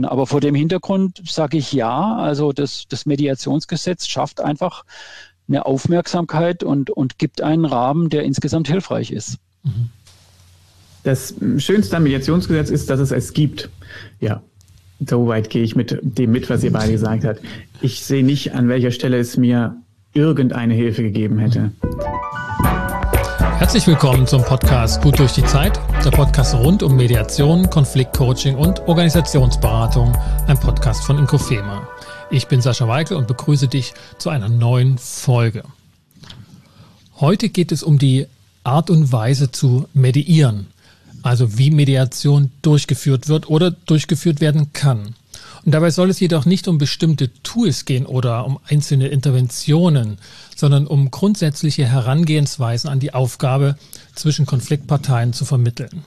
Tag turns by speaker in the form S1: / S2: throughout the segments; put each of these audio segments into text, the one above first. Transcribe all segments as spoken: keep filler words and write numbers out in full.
S1: können. Aber vor dem Hintergrund sage ich ja, also das, das Mediationsgesetz schafft einfach eine Aufmerksamkeit und, und gibt einen Rahmen, der insgesamt hilfreich ist.
S2: Das Schönste am Mediationsgesetz ist, dass es es gibt. Ja, soweit gehe ich mit dem mit, was ihr beide gesagt habt. Ich sehe nicht, an welcher Stelle es mir irgendeine Hilfe gegeben hätte.
S3: Herzlich willkommen zum Podcast Gut durch die Zeit, der Podcast rund um Mediation, Konfliktcoaching und Organisationsberatung, ein Podcast von Inkofema. Ich bin Sascha Weigel und begrüße dich zu einer neuen Folge. Heute geht es um die Art und Weise zu mediieren, also wie Mediation durchgeführt wird oder durchgeführt werden kann. Und dabei soll es jedoch nicht um bestimmte Tools gehen oder um einzelne Interventionen, sondern um grundsätzliche Herangehensweisen an die Aufgabe, zwischen Konfliktparteien zu vermitteln.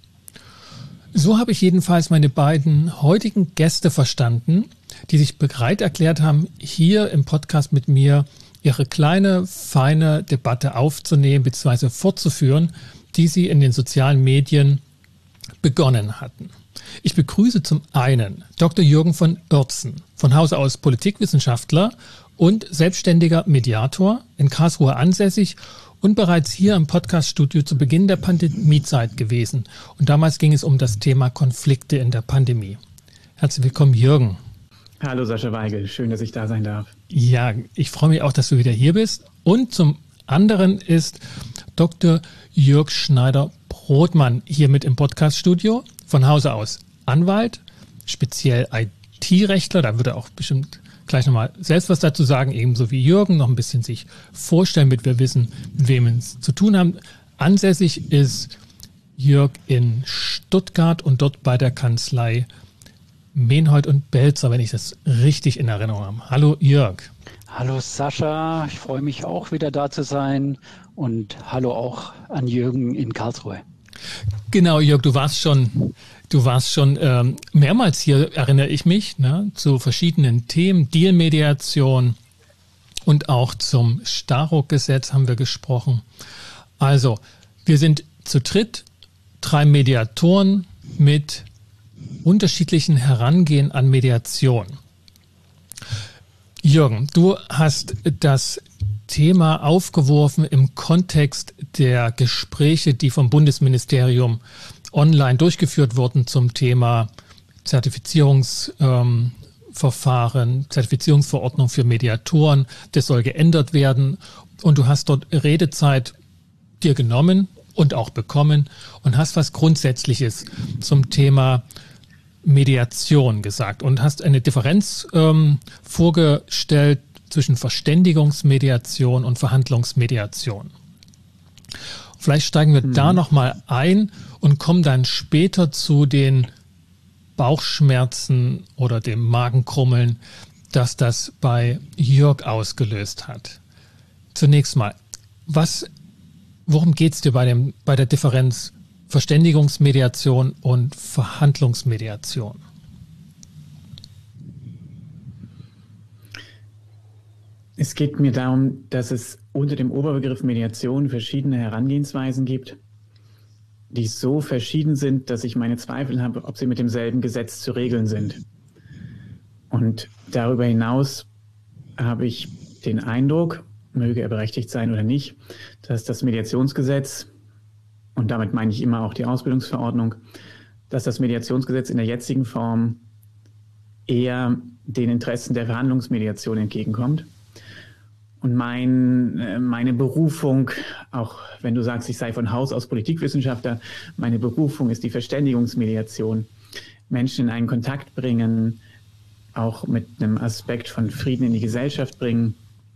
S3: So habe ich jedenfalls meine beiden heutigen Gäste verstanden, die sich bereit erklärt haben, hier im Podcast mit mir ihre kleine, feine Debatte aufzunehmen bzw. fortzuführen, die sie in den sozialen Medien begonnen hatten. Ich begrüße zum einen Doktor Jürgen von Oertzen, von Hause aus Politikwissenschaftler und selbstständiger Mediator, in Karlsruhe ansässig und bereits hier im Podcaststudio zu Beginn der Pandemiezeit gewesen. Und damals ging es um das Thema Konflikte in der Pandemie. Herzlich willkommen, Jürgen.
S2: Hallo Sascha Weigel, schön, dass ich da sein darf.
S3: Ja, ich freue mich auch, dass du wieder hier bist. Und zum anderen ist Doktor Jörg Schneider-Brodmann hier mit im Podcaststudio, von Hause aus Anwalt, speziell I T-Rechtler, da wird er auch bestimmt gleich nochmal selbst was dazu sagen, ebenso wie Jürgen, noch ein bisschen sich vorstellen, damit wir wissen, mit wem wir es zu tun haben. Ansässig ist Jörg in Stuttgart und dort bei der Kanzlei Menhold und Belzer, wenn ich das richtig in Erinnerung habe. Hallo Jörg.
S1: Hallo Sascha, ich freue mich auch wieder da zu sein und hallo auch an Jürgen in Karlsruhe.
S3: Genau, Jörg, du warst schon, du warst schon ähm, mehrmals hier, erinnere ich mich, ne, zu verschiedenen Themen, Dealmediation und auch zum Staruk-Gesetz haben wir gesprochen. Also, wir sind zu dritt, drei Mediatoren mit unterschiedlichen Herangehen an Mediation. Jürgen, du hast das Thema aufgeworfen im Kontext der Gespräche, die vom Bundesministerium online durchgeführt wurden zum Thema Zertifizierungsverfahren, ähm, Zertifizierungsverordnung für Mediatoren. Das soll geändert werden und du hast dort Redezeit dir genommen und auch bekommen und hast was Grundsätzliches zum Thema Mediation gesagt und hast eine Differenz ähm, vorgestellt zwischen Verständigungsmediation und Verhandlungsmediation. Vielleicht steigen wir mhm. da nochmal ein und kommen dann später zu den Bauchschmerzen oder dem Magenkrummeln, das das bei Jörg ausgelöst hat. Zunächst mal, was, worum geht es dir bei, dem, bei der Differenz Verständigungsmediation und Verhandlungsmediation?
S2: Es geht mir darum, dass es unter dem Oberbegriff Mediation verschiedene Herangehensweisen gibt, die so verschieden sind, dass ich meine Zweifel habe, ob sie mit demselben Gesetz zu regeln sind. Und darüber hinaus habe ich den Eindruck, möge er berechtigt sein oder nicht, dass das Mediationsgesetz, und damit meine ich immer auch die Ausbildungsverordnung, dass das Mediationsgesetz in der jetzigen Form eher den Interessen der Verhandlungsmediation entgegenkommt. Und mein, meine Berufung, auch wenn du sagst, ich sei von Haus aus Politikwissenschaftler, meine Berufung ist die Verständigungsmediation. Menschen in einen Kontakt bringen, auch mit einem Aspekt von Frieden in die Gesellschaft bringen,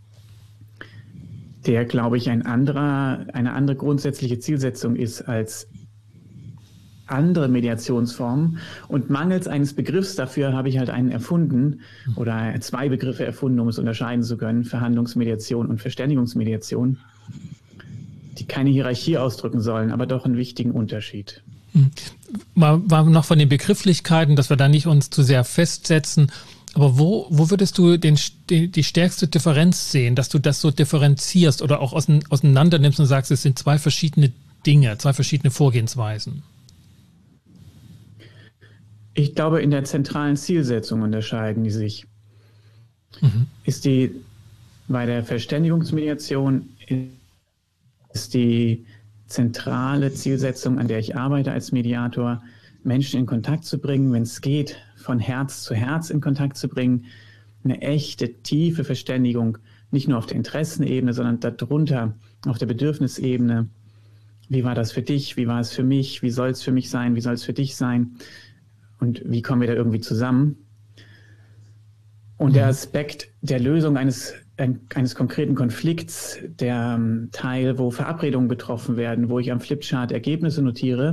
S2: der, glaube ich, ein anderer, eine andere grundsätzliche Zielsetzung ist als andere Mediationsformen. Und mangels eines Begriffs dafür habe ich halt einen erfunden oder zwei Begriffe erfunden, um es unterscheiden zu können, Verhandlungsmediation und Verständigungsmediation, die keine Hierarchie ausdrücken sollen, aber doch einen wichtigen Unterschied.
S3: Mal, mal noch von den Begrifflichkeiten, dass wir da nicht uns zu sehr festsetzen. Aber wo, wo würdest du den, die, die stärkste Differenz sehen, dass du das so differenzierst oder auch auseinander nimmst und sagst, es sind zwei verschiedene Dinge, zwei verschiedene Vorgehensweisen?
S2: Ich glaube, in der zentralen Zielsetzung unterscheiden die sich. Mhm. Ist die bei der Verständigungsmediation ist die zentrale Zielsetzung, an der ich arbeite als Mediator, Menschen in Kontakt zu bringen, wenn es geht, von Herz zu Herz in Kontakt zu bringen, eine echte, tiefe Verständigung, nicht nur auf der Interessenebene, sondern darunter auf der Bedürfnisebene. Wie war das für dich? Wie war es für mich? Wie soll es für mich sein? Wie soll es für dich sein? Und wie kommen wir da irgendwie zusammen? Und der Aspekt der Lösung eines, eines konkreten Konflikts, der um, Teil, wo Verabredungen getroffen werden, wo ich am Flipchart Ergebnisse notiere,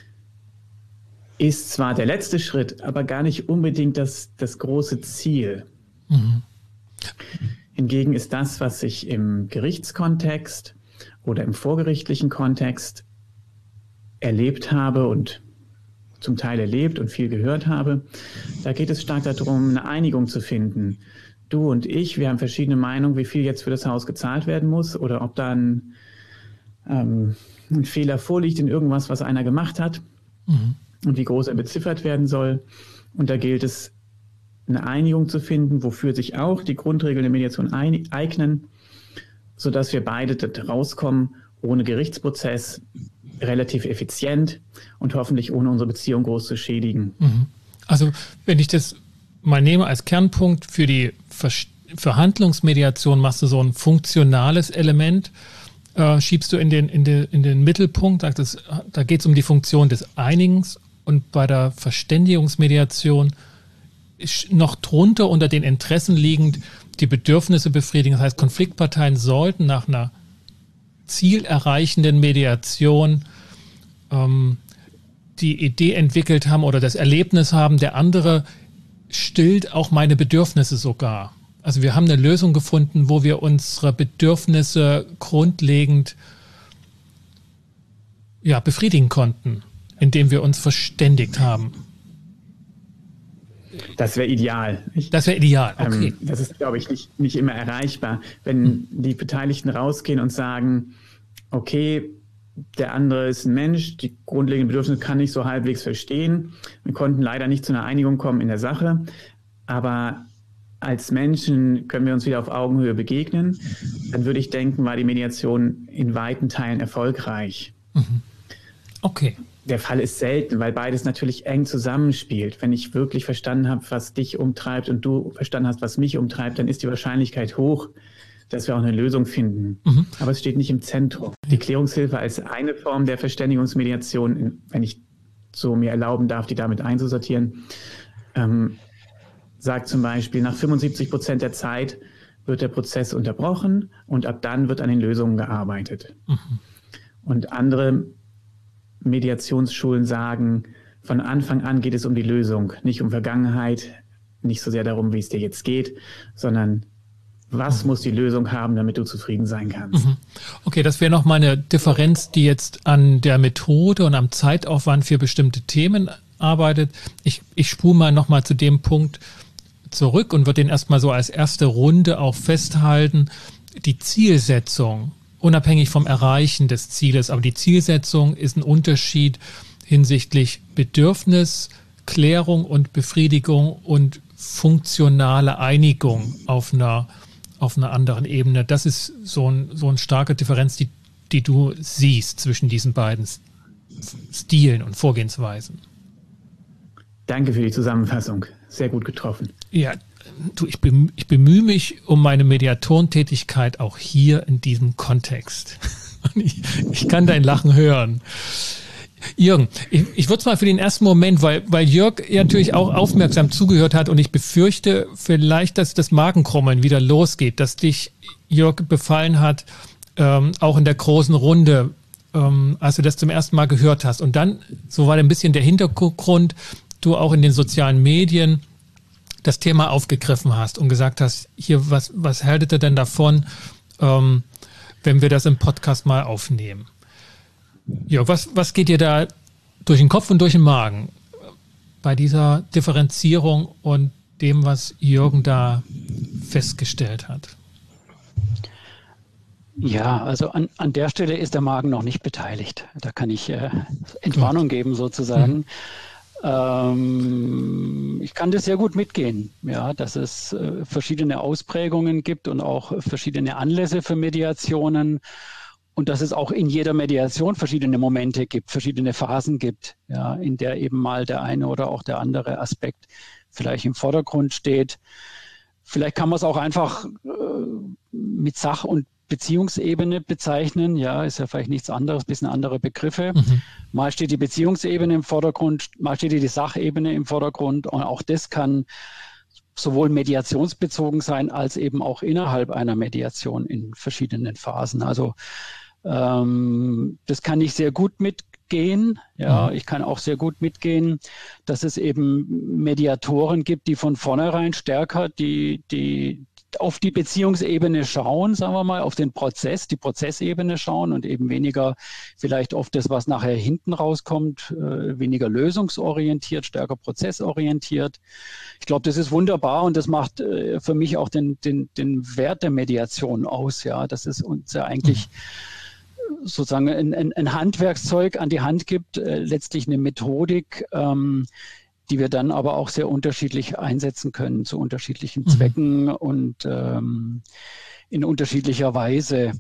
S2: ist zwar der letzte Schritt, aber gar nicht unbedingt das, das große Ziel. Mhm. Hingegen ist das, was ich im Gerichtskontext oder im vorgerichtlichen Kontext erlebt habe und zum Teil erlebt und viel gehört habe, da geht es stark darum, eine Einigung zu finden. Du und ich, wir haben verschiedene Meinungen, wie viel jetzt für das Haus gezahlt werden muss oder ob da ein, ähm, ein Fehler vorliegt in irgendwas, was einer gemacht hat. Mhm. Und wie groß er beziffert werden soll. Und da gilt es, eine Einigung zu finden, wofür sich auch die Grundregeln der Mediation eignen, sodass wir beide rauskommen, ohne Gerichtsprozess, relativ effizient und hoffentlich ohne unsere Beziehung groß zu schädigen.
S3: Also wenn ich das mal nehme als Kernpunkt für die Ver- Verhandlungsmediation, machst du so ein funktionales Element, äh, schiebst du in den, in den, in den Mittelpunkt, sagst es, da geht es um die Funktion des Einigens. Und bei der Verständigungsmediation ist noch drunter unter den Interessen liegend die Bedürfnisse befriedigen. Das heißt, Konfliktparteien sollten nach einer zielerreichenden Mediation ähm, die Idee entwickelt haben oder das Erlebnis haben, der andere stillt auch meine Bedürfnisse sogar. Also wir haben eine Lösung gefunden, wo wir unsere Bedürfnisse grundlegend ja, befriedigen konnten, indem wir uns verständigt haben.
S2: Das wäre ideal. Ich,
S3: das wäre ideal, okay.
S2: Ähm, das ist, glaube ich, nicht, nicht immer erreichbar. Wenn hm. die Beteiligten rausgehen und sagen, okay, der andere ist ein Mensch, die grundlegenden Bedürfnisse kann ich so halbwegs verstehen. Wir konnten leider nicht zu einer Einigung kommen in der Sache, aber als Menschen können wir uns wieder auf Augenhöhe begegnen. Dann würde ich denken, war die Mediation in weiten Teilen erfolgreich.
S3: Mhm. Okay.
S2: Der Fall ist selten, weil beides natürlich eng zusammenspielt. Wenn ich wirklich verstanden habe, was dich umtreibt und du verstanden hast, was mich umtreibt, dann ist die Wahrscheinlichkeit hoch, dass wir auch eine Lösung finden. Mhm. Aber es steht nicht im Zentrum. Die Klärungshilfe als eine Form der Verständigungsmediation, wenn ich so mir erlauben darf, die damit einzusortieren, ähm, sagt zum Beispiel, nach fünfundsiebzig Prozent der Zeit wird der Prozess unterbrochen und ab dann wird an den Lösungen gearbeitet. Mhm. Und andere Mediationsschulen sagen, von Anfang an geht es um die Lösung, nicht um Vergangenheit, nicht so sehr darum, wie es dir jetzt geht, sondern was muss die Lösung haben, damit du zufrieden sein kannst.
S3: Okay, das wäre nochmal eine Differenz, die jetzt an der Methode und am Zeitaufwand für bestimmte Themen arbeitet. Ich, ich spule mal nochmal zu dem Punkt zurück und würde den erstmal so als erste Runde auch festhalten. Die Zielsetzung, unabhängig vom Erreichen des Zieles, aber die Zielsetzung ist ein Unterschied hinsichtlich Bedürfnis, Klärung und Befriedigung und funktionale Einigung auf einer, auf einer anderen Ebene. Das ist so, ein, so eine starke Differenz, die, die du siehst zwischen diesen beiden Stilen und Vorgehensweisen.
S2: Danke für die Zusammenfassung. Sehr gut getroffen.
S3: Ja, du, ich, bemühe, ich bemühe mich um meine Mediatorentätigkeit auch hier in diesem Kontext. Ich, ich kann dein Lachen hören. Jürgen, ich, ich würde es mal für den ersten Moment, weil, weil Jörg ja natürlich auch aufmerksam zugehört hat und ich befürchte vielleicht, dass das Magenkrummeln wieder losgeht, dass dich Jörg befallen hat, ähm, auch in der großen Runde, ähm, als du das zum ersten Mal gehört hast. Und dann, so war ein bisschen der Hintergrund, du auch in den sozialen Medien das Thema aufgegriffen hast und gesagt hast, hier, was, was haltet ihr denn davon, ähm, wenn wir das im Podcast mal aufnehmen? Ja, was, was geht dir da durch den Kopf und durch den Magen bei dieser Differenzierung und dem, was Jürgen da festgestellt hat?
S1: Ja, also an, an der Stelle ist der Magen noch nicht beteiligt. Da kann ich äh, Entwarnung geben sozusagen. Mhm. Ähm, ich kann das sehr gut mitgehen, ja, dass es äh, verschiedene Ausprägungen gibt und auch verschiedene Anlässe für Mediationen und dass es auch in jeder Mediation verschiedene Momente gibt, verschiedene Phasen gibt, ja, in der eben mal der eine oder auch der andere Aspekt vielleicht im Vordergrund steht. Vielleicht kann man es auch einfach äh, mit Sach- und Beziehungsebene bezeichnen, ja, ist ja vielleicht nichts anderes, bisschen andere Begriffe. Mhm. Mal steht die Beziehungsebene im Vordergrund, mal steht die Sachebene im Vordergrund und auch das kann sowohl mediationsbezogen sein, als eben auch innerhalb einer Mediation in verschiedenen Phasen. Also ähm, das kann ich sehr gut mitgehen, ja, mhm. ich kann auch sehr gut mitgehen, dass es eben Mediatoren gibt, die von vornherein stärker die, die auf die Beziehungsebene schauen, sagen wir mal, auf den Prozess, die Prozessebene schauen und eben weniger vielleicht auf das, was nachher hinten rauskommt, äh, weniger lösungsorientiert, stärker prozessorientiert. Ich glaube, das ist wunderbar und das macht äh, für mich auch den, den, den Wert der Mediation aus, ja, dass es uns ja eigentlich mhm. sozusagen ein, ein, ein Handwerkszeug an die Hand gibt, äh, letztlich eine Methodik, ähm, die wir dann aber auch sehr unterschiedlich einsetzen können, zu unterschiedlichen mhm. Zwecken und ähm, in unterschiedlicher Weise.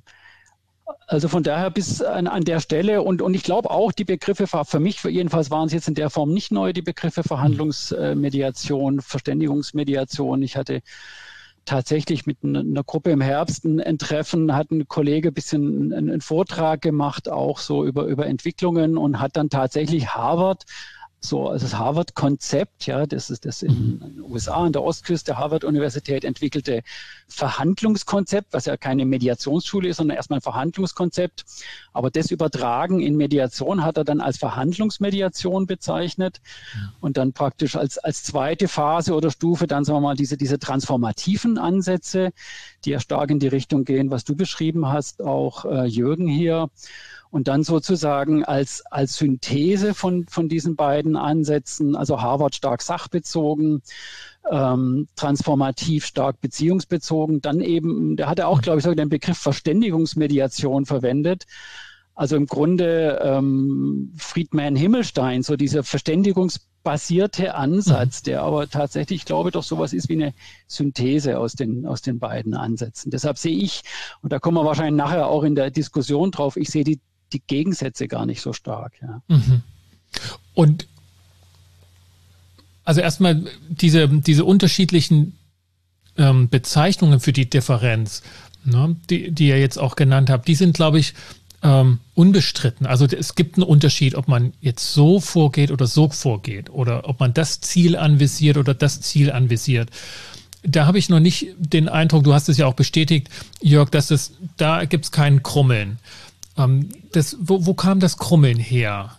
S1: Also von daher bis an, an der Stelle und, und ich glaube auch, die Begriffe, für mich jedenfalls waren es jetzt in der Form nicht neu, die Begriffe Verhandlungsmediation, Verständigungsmediation. Ich hatte tatsächlich mit einer Gruppe im Herbst ein Treffen, hat ein Kollege ein bisschen einen Vortrag gemacht, auch so über, über Entwicklungen und hat dann tatsächlich Harvard So, also das Harvard-Konzept, ja, das ist das in den U S A, an der Ostküste, Harvard-Universität entwickelte Verhandlungskonzept, was ja keine Mediationsschule ist, sondern erstmal ein Verhandlungskonzept. Aber das Übertragen in Mediation hat er dann als Verhandlungsmediation bezeichnet ja. und dann praktisch als, als zweite Phase oder Stufe dann, sagen wir mal, diese, diese transformativen Ansätze, die ja stark in die Richtung gehen, was du beschrieben hast, auch äh, Jürgen hier. Und dann sozusagen als, als Synthese von, von diesen beiden Ansätzen, also Harvard stark sachbezogen, ähm, transformativ stark beziehungsbezogen, dann eben, der hatte auch, glaube ich, so den Begriff Verständigungsmediation verwendet. Also im Grunde ähm, Friedman Himmelstein, so dieser verständigungsbasierte Ansatz, der aber tatsächlich, glaube ich, doch sowas ist wie eine Synthese aus den, aus den beiden Ansätzen. Deshalb sehe ich, und da kommen wir wahrscheinlich nachher auch in der Diskussion drauf, ich sehe die die Gegensätze gar nicht so stark. Ja.
S3: Mhm. Und also erstmal diese, diese unterschiedlichen ähm, Bezeichnungen für die Differenz, ne, die, die ihr jetzt auch genannt habt, die sind, glaube ich, ähm, unbestritten. Also es gibt einen Unterschied, ob man jetzt so vorgeht oder so vorgeht oder ob man das Ziel anvisiert oder das Ziel anvisiert. Da habe ich noch nicht den Eindruck, du hast es ja auch bestätigt, Jörg, dass es, da gibt es keinen Krummeln. Das, wo, wo kam das Krummeln her?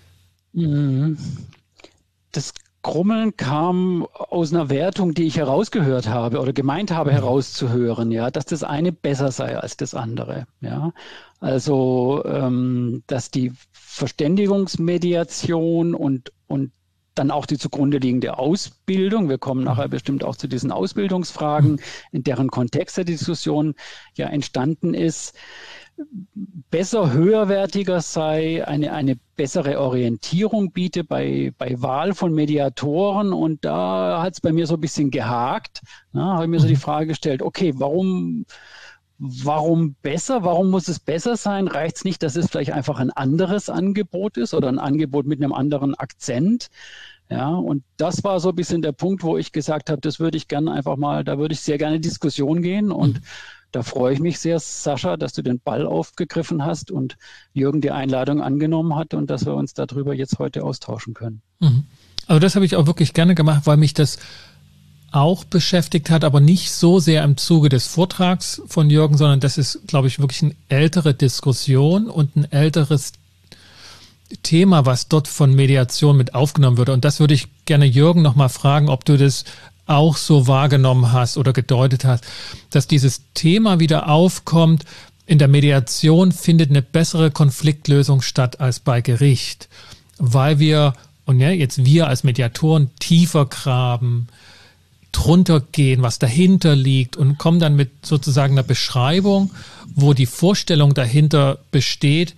S1: Das Krummeln kam aus einer Wertung, die ich herausgehört habe oder gemeint habe herauszuhören, ja, dass das eine besser sei als das andere. Ja. Also, ähm, dass die Verständigungsmediation und, und dann auch die zugrunde liegende Ausbildung, wir kommen nachher bestimmt auch zu diesen Ausbildungsfragen, in deren Kontext der Diskussion ja entstanden ist, besser, höherwertiger sei, eine, eine bessere Orientierung biete bei, bei Wahl von Mediatoren. Und da hat es bei mir so ein bisschen gehakt. Na, habe ich mir so die Frage gestellt, okay, warum, warum besser? Warum muss es besser sein? Reicht es nicht, dass es vielleicht einfach ein anderes Angebot ist oder ein Angebot mit einem anderen Akzent? Ja, und das war so ein bisschen der Punkt, wo ich gesagt habe, das würde ich gerne einfach mal, da würde ich sehr gerne in Diskussion gehen und da freue ich mich sehr, Sascha, dass du den Ball aufgegriffen hast und Jürgen die Einladung angenommen hat und dass wir uns darüber jetzt heute austauschen können.
S3: Also das habe ich auch wirklich gerne gemacht, weil mich das auch beschäftigt hat, aber nicht so sehr im Zuge des Vortrags von Jürgen, sondern das ist, glaube ich, wirklich eine ältere Diskussion und ein älteres Thema, was dort von Mediation mit aufgenommen würde. Und das würde ich gerne Jürgen nochmal fragen, ob du das auch so wahrgenommen hast oder gedeutet hast, dass dieses Thema wieder aufkommt, in der Mediation findet eine bessere Konfliktlösung statt als bei Gericht, weil wir, und ja, jetzt wir als Mediatoren tiefer graben, drunter gehen, was dahinter liegt und kommen dann mit sozusagen einer Beschreibung, wo die Vorstellung dahinter besteht,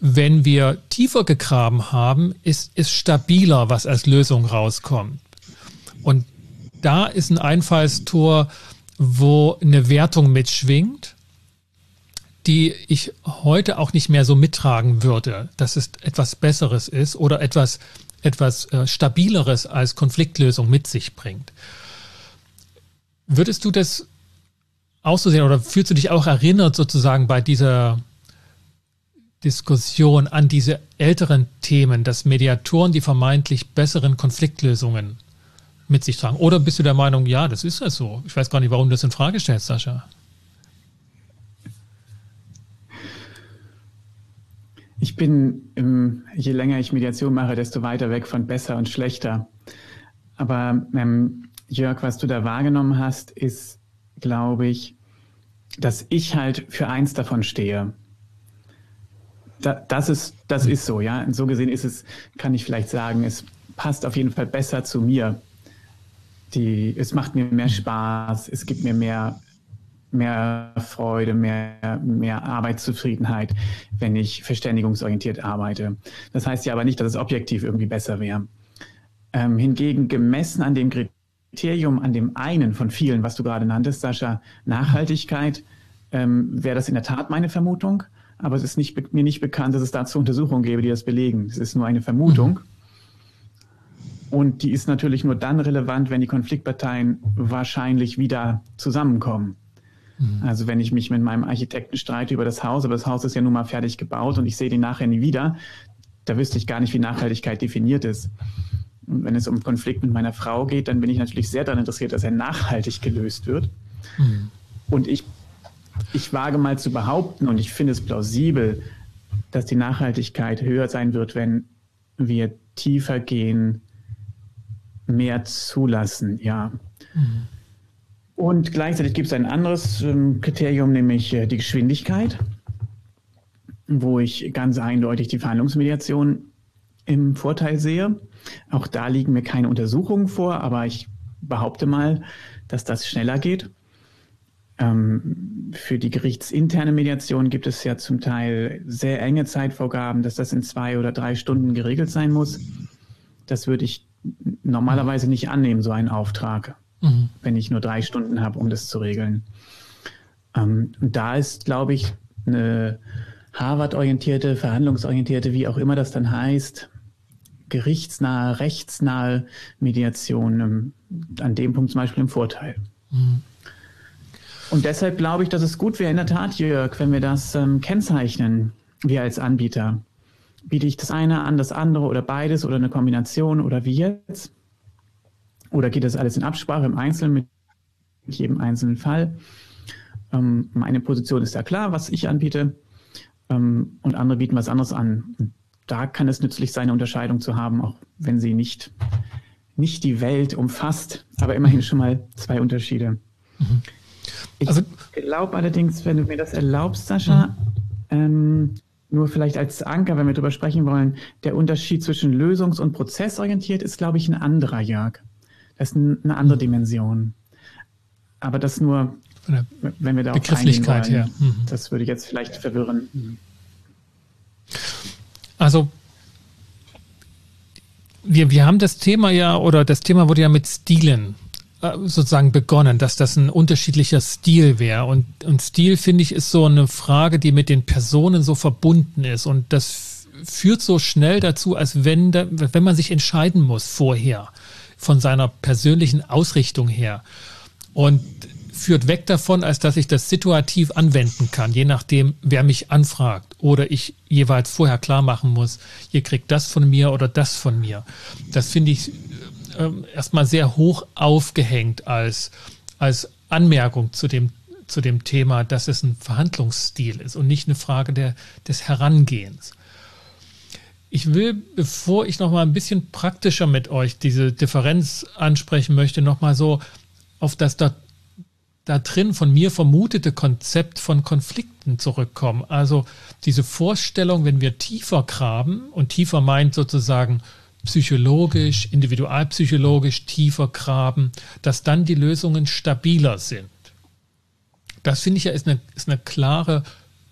S3: wenn wir tiefer gegraben haben, ist es stabiler, was als Lösung rauskommt. Und da ist ein Einfallstor, wo eine Wertung mitschwingt, die ich heute auch nicht mehr so mittragen würde, dass es etwas Besseres ist oder etwas, etwas äh, Stabileres als Konfliktlösung mit sich bringt. Würdest du das auch so sehen oder fühlst du dich auch erinnert sozusagen bei dieser Diskussion an diese älteren Themen, dass Mediatoren die vermeintlich besseren Konfliktlösungen mit sich tragen? Oder bist du der Meinung, ja, das ist ja so? Ich weiß gar nicht, warum du das in Frage stellst, Sascha.
S2: Ich bin, je länger ich Mediation mache, desto weiter weg von besser und schlechter. Aber ähm, Jörg, was du da wahrgenommen hast, ist, glaube ich, dass ich halt für eins davon stehe. Da, das ist, das ist so, ja. Und so gesehen ist es, kann ich vielleicht sagen, es passt auf jeden Fall besser zu mir. Die, es macht mir mehr Spaß, es gibt mir mehr, mehr Freude, mehr, mehr Arbeitszufriedenheit, wenn ich verständigungsorientiert arbeite. Das heißt ja aber nicht, dass es objektiv irgendwie besser wäre. Ähm, hingegen gemessen an dem Kriterium, an dem einen von vielen, was du gerade nanntest, Sascha, Nachhaltigkeit, ähm, wäre das in der Tat meine Vermutung. Aber es ist nicht, mir nicht bekannt, dass es dazu Untersuchungen gäbe, die das belegen. Es ist nur eine Vermutung. Mhm. Und die ist natürlich nur dann relevant, wenn die Konfliktparteien wahrscheinlich wieder zusammenkommen. Mhm. Also wenn ich mich mit meinem Architekten streite über das Haus, aber das Haus ist ja nun mal fertig gebaut und ich sehe den nachher nie wieder, da wüsste ich gar nicht, wie Nachhaltigkeit definiert ist. Und wenn es um Konflikt mit meiner Frau geht, dann bin ich natürlich sehr daran interessiert, dass er nachhaltig gelöst wird. Mhm. Und ich Ich wage mal zu behaupten, und ich finde es plausibel, dass die Nachhaltigkeit höher sein wird, wenn wir tiefer gehen, mehr zulassen, ja. Mhm. Und gleichzeitig gibt es ein anderes ähm, Kriterium, nämlich äh, die Geschwindigkeit, wo ich ganz eindeutig die Verhandlungsmediation im Vorteil sehe. Auch da liegen mir keine Untersuchungen vor, aber ich behaupte mal, dass das schneller geht. Für die gerichtsinterne Mediation gibt es ja zum Teil sehr enge Zeitvorgaben, dass das in zwei oder drei Stunden geregelt sein muss. Das würde ich normalerweise nicht annehmen, so einen Auftrag, mhm. wenn ich nur drei Stunden habe, um das zu regeln. Und da ist, glaube ich, eine Harvard-orientierte, verhandlungsorientierte, wie auch immer das dann heißt, gerichtsnahe, rechtsnahe Mediation an dem Punkt zum Beispiel im Vorteil. Mhm. Und deshalb glaube ich, dass es gut wäre, in der Tat, Jörg, wenn wir das ähm, kennzeichnen, wir als Anbieter. Biete ich das eine an, das andere oder beides oder eine Kombination oder wie jetzt? Oder geht das alles in Absprache im Einzelnen mit jedem einzelnen Fall? Ähm, meine Position ist ja klar, was ich anbiete, ähm, und andere bieten was anderes an. Und da kann es nützlich sein, eine Unterscheidung zu haben, auch wenn sie nicht, nicht die Welt umfasst, aber immerhin schon mal zwei Unterschiede. Mhm. Ich also, glaube allerdings, wenn du mir das erlaubst, Sascha, mhm. ähm, nur vielleicht als Anker, wenn wir darüber sprechen wollen, der Unterschied zwischen lösungs- und prozessorientiert ist, glaube ich, ein anderer, Jörg. Das ist eine andere mhm. Dimension. Aber das nur, wenn wir da auf eingehen wollen, her. Mhm. Das würde jetzt vielleicht verwirren. Mhm.
S3: Also, wir, wir haben das Thema ja, oder das Thema wurde ja mit Stilen sozusagen begonnen, dass das ein unterschiedlicher Stil wäre. Und, und Stil, finde ich, ist so eine Frage, die mit den Personen so verbunden ist. Und das führt so schnell dazu, als wenn, da, wenn man sich entscheiden muss vorher, von seiner persönlichen Ausrichtung her. Und führt weg davon, als dass ich das situativ anwenden kann, je nachdem, wer mich anfragt. Oder ich jeweils vorher klar machen muss, ihr kriegt das von mir oder das von mir. Das finde ich erstmal sehr hoch aufgehängt als, als Anmerkung zu dem, zu dem Thema, dass es ein Verhandlungsstil ist und nicht eine Frage der, des Herangehens. Ich will, bevor ich noch mal ein bisschen praktischer mit euch diese Differenz ansprechen möchte, noch mal so auf das da, da drin von mir vermutete Konzept von Konflikten zurückkommen. Also diese Vorstellung, wenn wir tiefer graben, und tiefer meint sozusagen psychologisch, individualpsychologisch tiefer graben, dass dann die Lösungen stabiler sind. Das finde ich ja ist eine, ist eine klare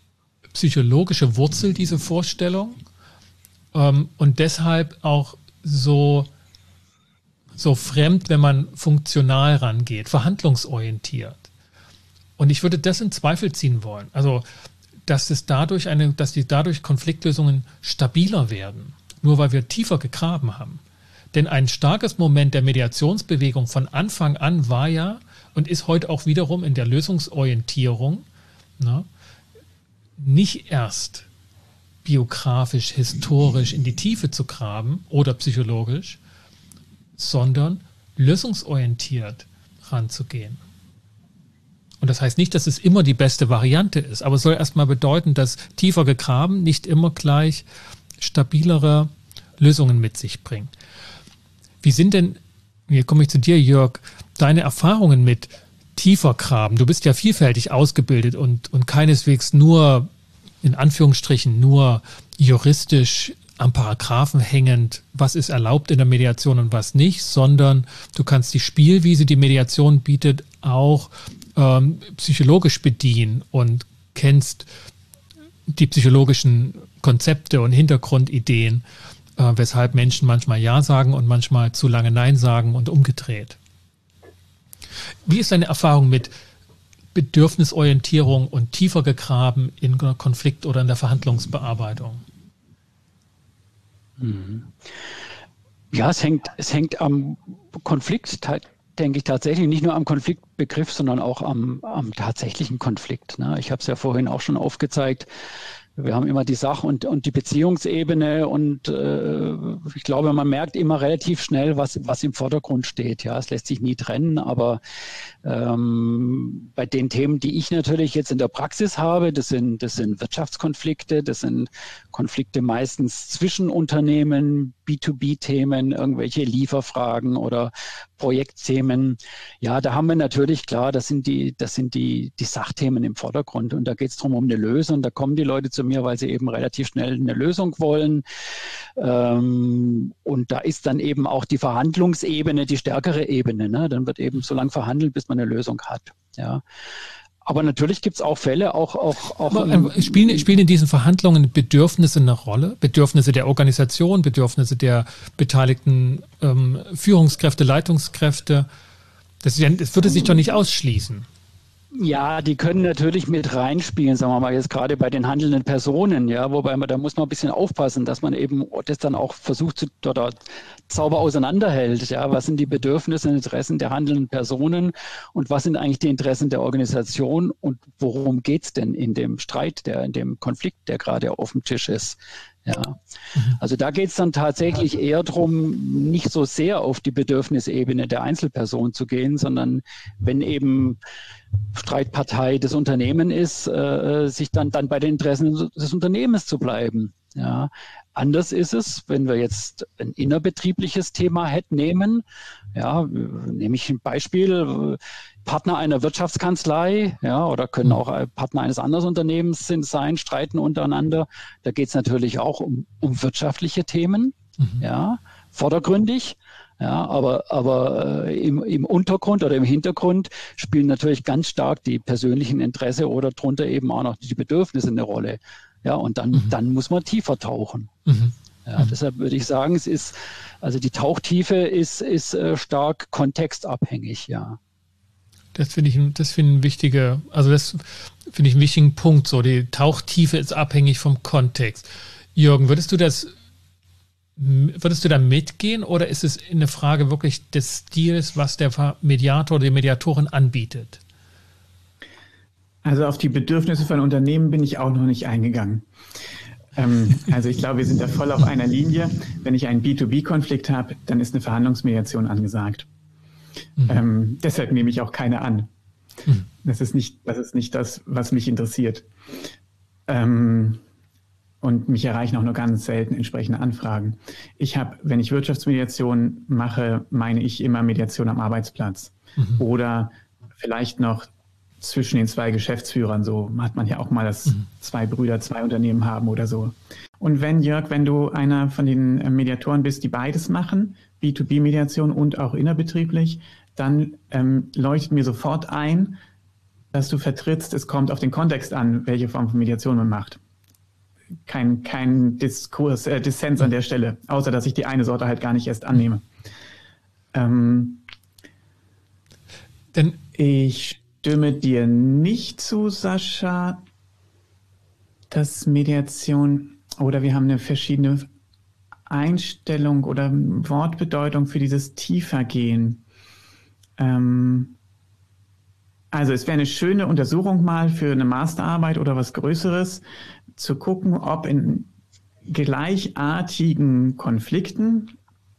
S3: psychologische Wurzel, diese Vorstellung, ähm, und deshalb auch so, so fremd, wenn man funktional rangeht, verhandlungsorientiert. Und ich würde das in Zweifel ziehen wollen. Also, dass es dadurch eine, dass die dadurch Konfliktlösungen stabiler werden, nur weil wir tiefer gegraben haben. Denn ein starkes Moment der Mediationsbewegung von Anfang an war ja und ist heute auch wiederum in der Lösungsorientierung, na, nicht erst biografisch, historisch in die Tiefe zu graben oder psychologisch, sondern lösungsorientiert ranzugehen. Und das heißt nicht, dass es immer die beste Variante ist, aber es soll erstmal bedeuten, dass tiefer gegraben nicht immer gleich stabilere Lösungen mit sich bringt. Wie sind denn, hier komme ich zu dir, Jörg, deine Erfahrungen mit tiefer graben? Du bist ja vielfältig ausgebildet und, und keineswegs nur, in Anführungsstrichen, nur juristisch am Paragraphen hängend, was ist erlaubt in der Mediation und was nicht, sondern du kannst die Spielwiese, die Mediation bietet, auch ähm, psychologisch bedienen und kennst die psychologischen Konzepte und Hintergrundideen, äh, weshalb Menschen manchmal Ja sagen und manchmal zu lange Nein sagen und umgedreht. Wie ist deine Erfahrung mit Bedürfnisorientierung und tiefer gegraben in Konflikt oder in der Verhandlungsbearbeitung?
S1: Ja, es hängt, es hängt am Konflikt, denke ich, tatsächlich nicht nur am Konfliktbegriff, sondern auch am, am tatsächlichen Konflikt. Ne? Ich habe es ja vorhin auch schon aufgezeigt. Wir haben immer die Sach- und, und die Beziehungsebene und äh, ich glaube, man merkt immer relativ schnell, was, was im Vordergrund steht. Ja, es lässt sich nie trennen, aber ähm, bei den Themen, die ich natürlich jetzt in der Praxis habe, das sind, das sind Wirtschaftskonflikte, das sind Konflikte meistens zwischen Unternehmen, B zwei B Themen, irgendwelche Lieferfragen oder Projektthemen. Ja, da haben wir natürlich, klar, das sind die, das sind die, die Sachthemen im Vordergrund und da geht es darum, um eine Lösung. Da kommen die Leute zu mir, weil sie eben relativ schnell eine Lösung wollen. Ähm, und da ist dann eben auch die Verhandlungsebene die stärkere Ebene. Ne? Dann wird eben so lange verhandelt, bis man eine Lösung hat. Ja. Aber natürlich gibt es auch Fälle, auch... auch, auch
S3: Aber, äh, spielen, spielen in diesen Verhandlungen Bedürfnisse eine Rolle? Bedürfnisse der Organisation, Bedürfnisse der beteiligten ähm, Führungskräfte, Leitungskräfte? Das, das würde sich doch nicht ausschließen.
S1: Ja, die können natürlich mit reinspielen, sagen wir mal, jetzt gerade bei den handelnden Personen, ja, wobei man, da muss man ein bisschen aufpassen, dass man eben das dann auch versucht zu, oder sauber auseinanderhält, ja, was sind die Bedürfnisse und Interessen der handelnden Personen und was sind eigentlich die Interessen der Organisation und worum geht's denn in dem Streit, der, in dem Konflikt, der gerade auf dem Tisch ist. Ja, also da geht es dann tatsächlich eher darum, nicht so sehr auf die Bedürfnisebene der Einzelperson zu gehen, sondern wenn eben Streitpartei des Unternehmens ist, äh, sich dann, dann bei den Interessen des Unternehmens zu bleiben. Ja. Anders ist es, wenn wir jetzt ein innerbetriebliches Thema hätten, nehmen, ja, nehme ich ein Beispiel, Partner einer Wirtschaftskanzlei, ja, oder können auch Partner eines anderen Unternehmens sind, sein, streiten untereinander. Da geht es natürlich auch um, um wirtschaftliche Themen, mhm. ja, vordergründig. Ja, aber, aber äh, im, im Untergrund oder im Hintergrund spielen natürlich ganz stark die persönlichen Interesse oder drunter eben auch noch die Bedürfnisse eine Rolle. Ja, und dann, mhm. dann muss man tiefer tauchen. Mhm. Ja, mhm. Deshalb würde ich sagen, es ist, also die Tauchtiefe ist, ist äh, stark kontextabhängig, ja.
S3: Das finde ich, das finde ich ein wichtiger, also das finde ich einen wichtigen Punkt. So, die Tauchtiefe ist abhängig vom Kontext. Jürgen, würdest du das, würdest du da mitgehen oder ist es eine Frage wirklich des Stils, was der Mediator oder die Mediatorin anbietet?
S2: Also auf die Bedürfnisse von Unternehmen bin ich auch noch nicht eingegangen. Ähm, also ich glaube, wir sind da voll auf einer Linie. Wenn ich einen B zwei B Konflikt habe, dann ist eine Verhandlungsmediation angesagt. Mhm. Ähm, deshalb nehme ich auch keine an. Mhm. Das ist nicht, das ist nicht das, was mich interessiert. Ähm, und mich erreichen auch nur ganz selten entsprechende Anfragen. Ich habe, wenn ich Wirtschaftsmediation mache, meine ich immer Mediation am Arbeitsplatz. Mhm. Oder vielleicht noch zwischen den zwei Geschäftsführern. So hat man ja auch mal, dass mhm. zwei Brüder zwei Unternehmen haben oder so. Und wenn, Jörg, wenn du einer von den Mediatoren bist, die beides machen, B zwei B-Mediation und auch innerbetrieblich, dann ähm, leuchtet mir sofort ein, das du vertrittst, es kommt auf den Kontext an, welche Form von Mediation man macht. Kein, kein Diskurs, äh, Dissens an der Stelle, außer dass ich die eine Sorte halt gar nicht erst annehme. Ähm,
S3: Denn
S2: ich stimme dir nicht zu, Sascha, dass Mediation, oder wir haben eine verschiedene Einstellung oder Wortbedeutung für dieses Tiefergehen. Ähm, also es wäre eine schöne Untersuchung mal für eine Masterarbeit oder was Größeres, zu gucken, ob in gleichartigen Konflikten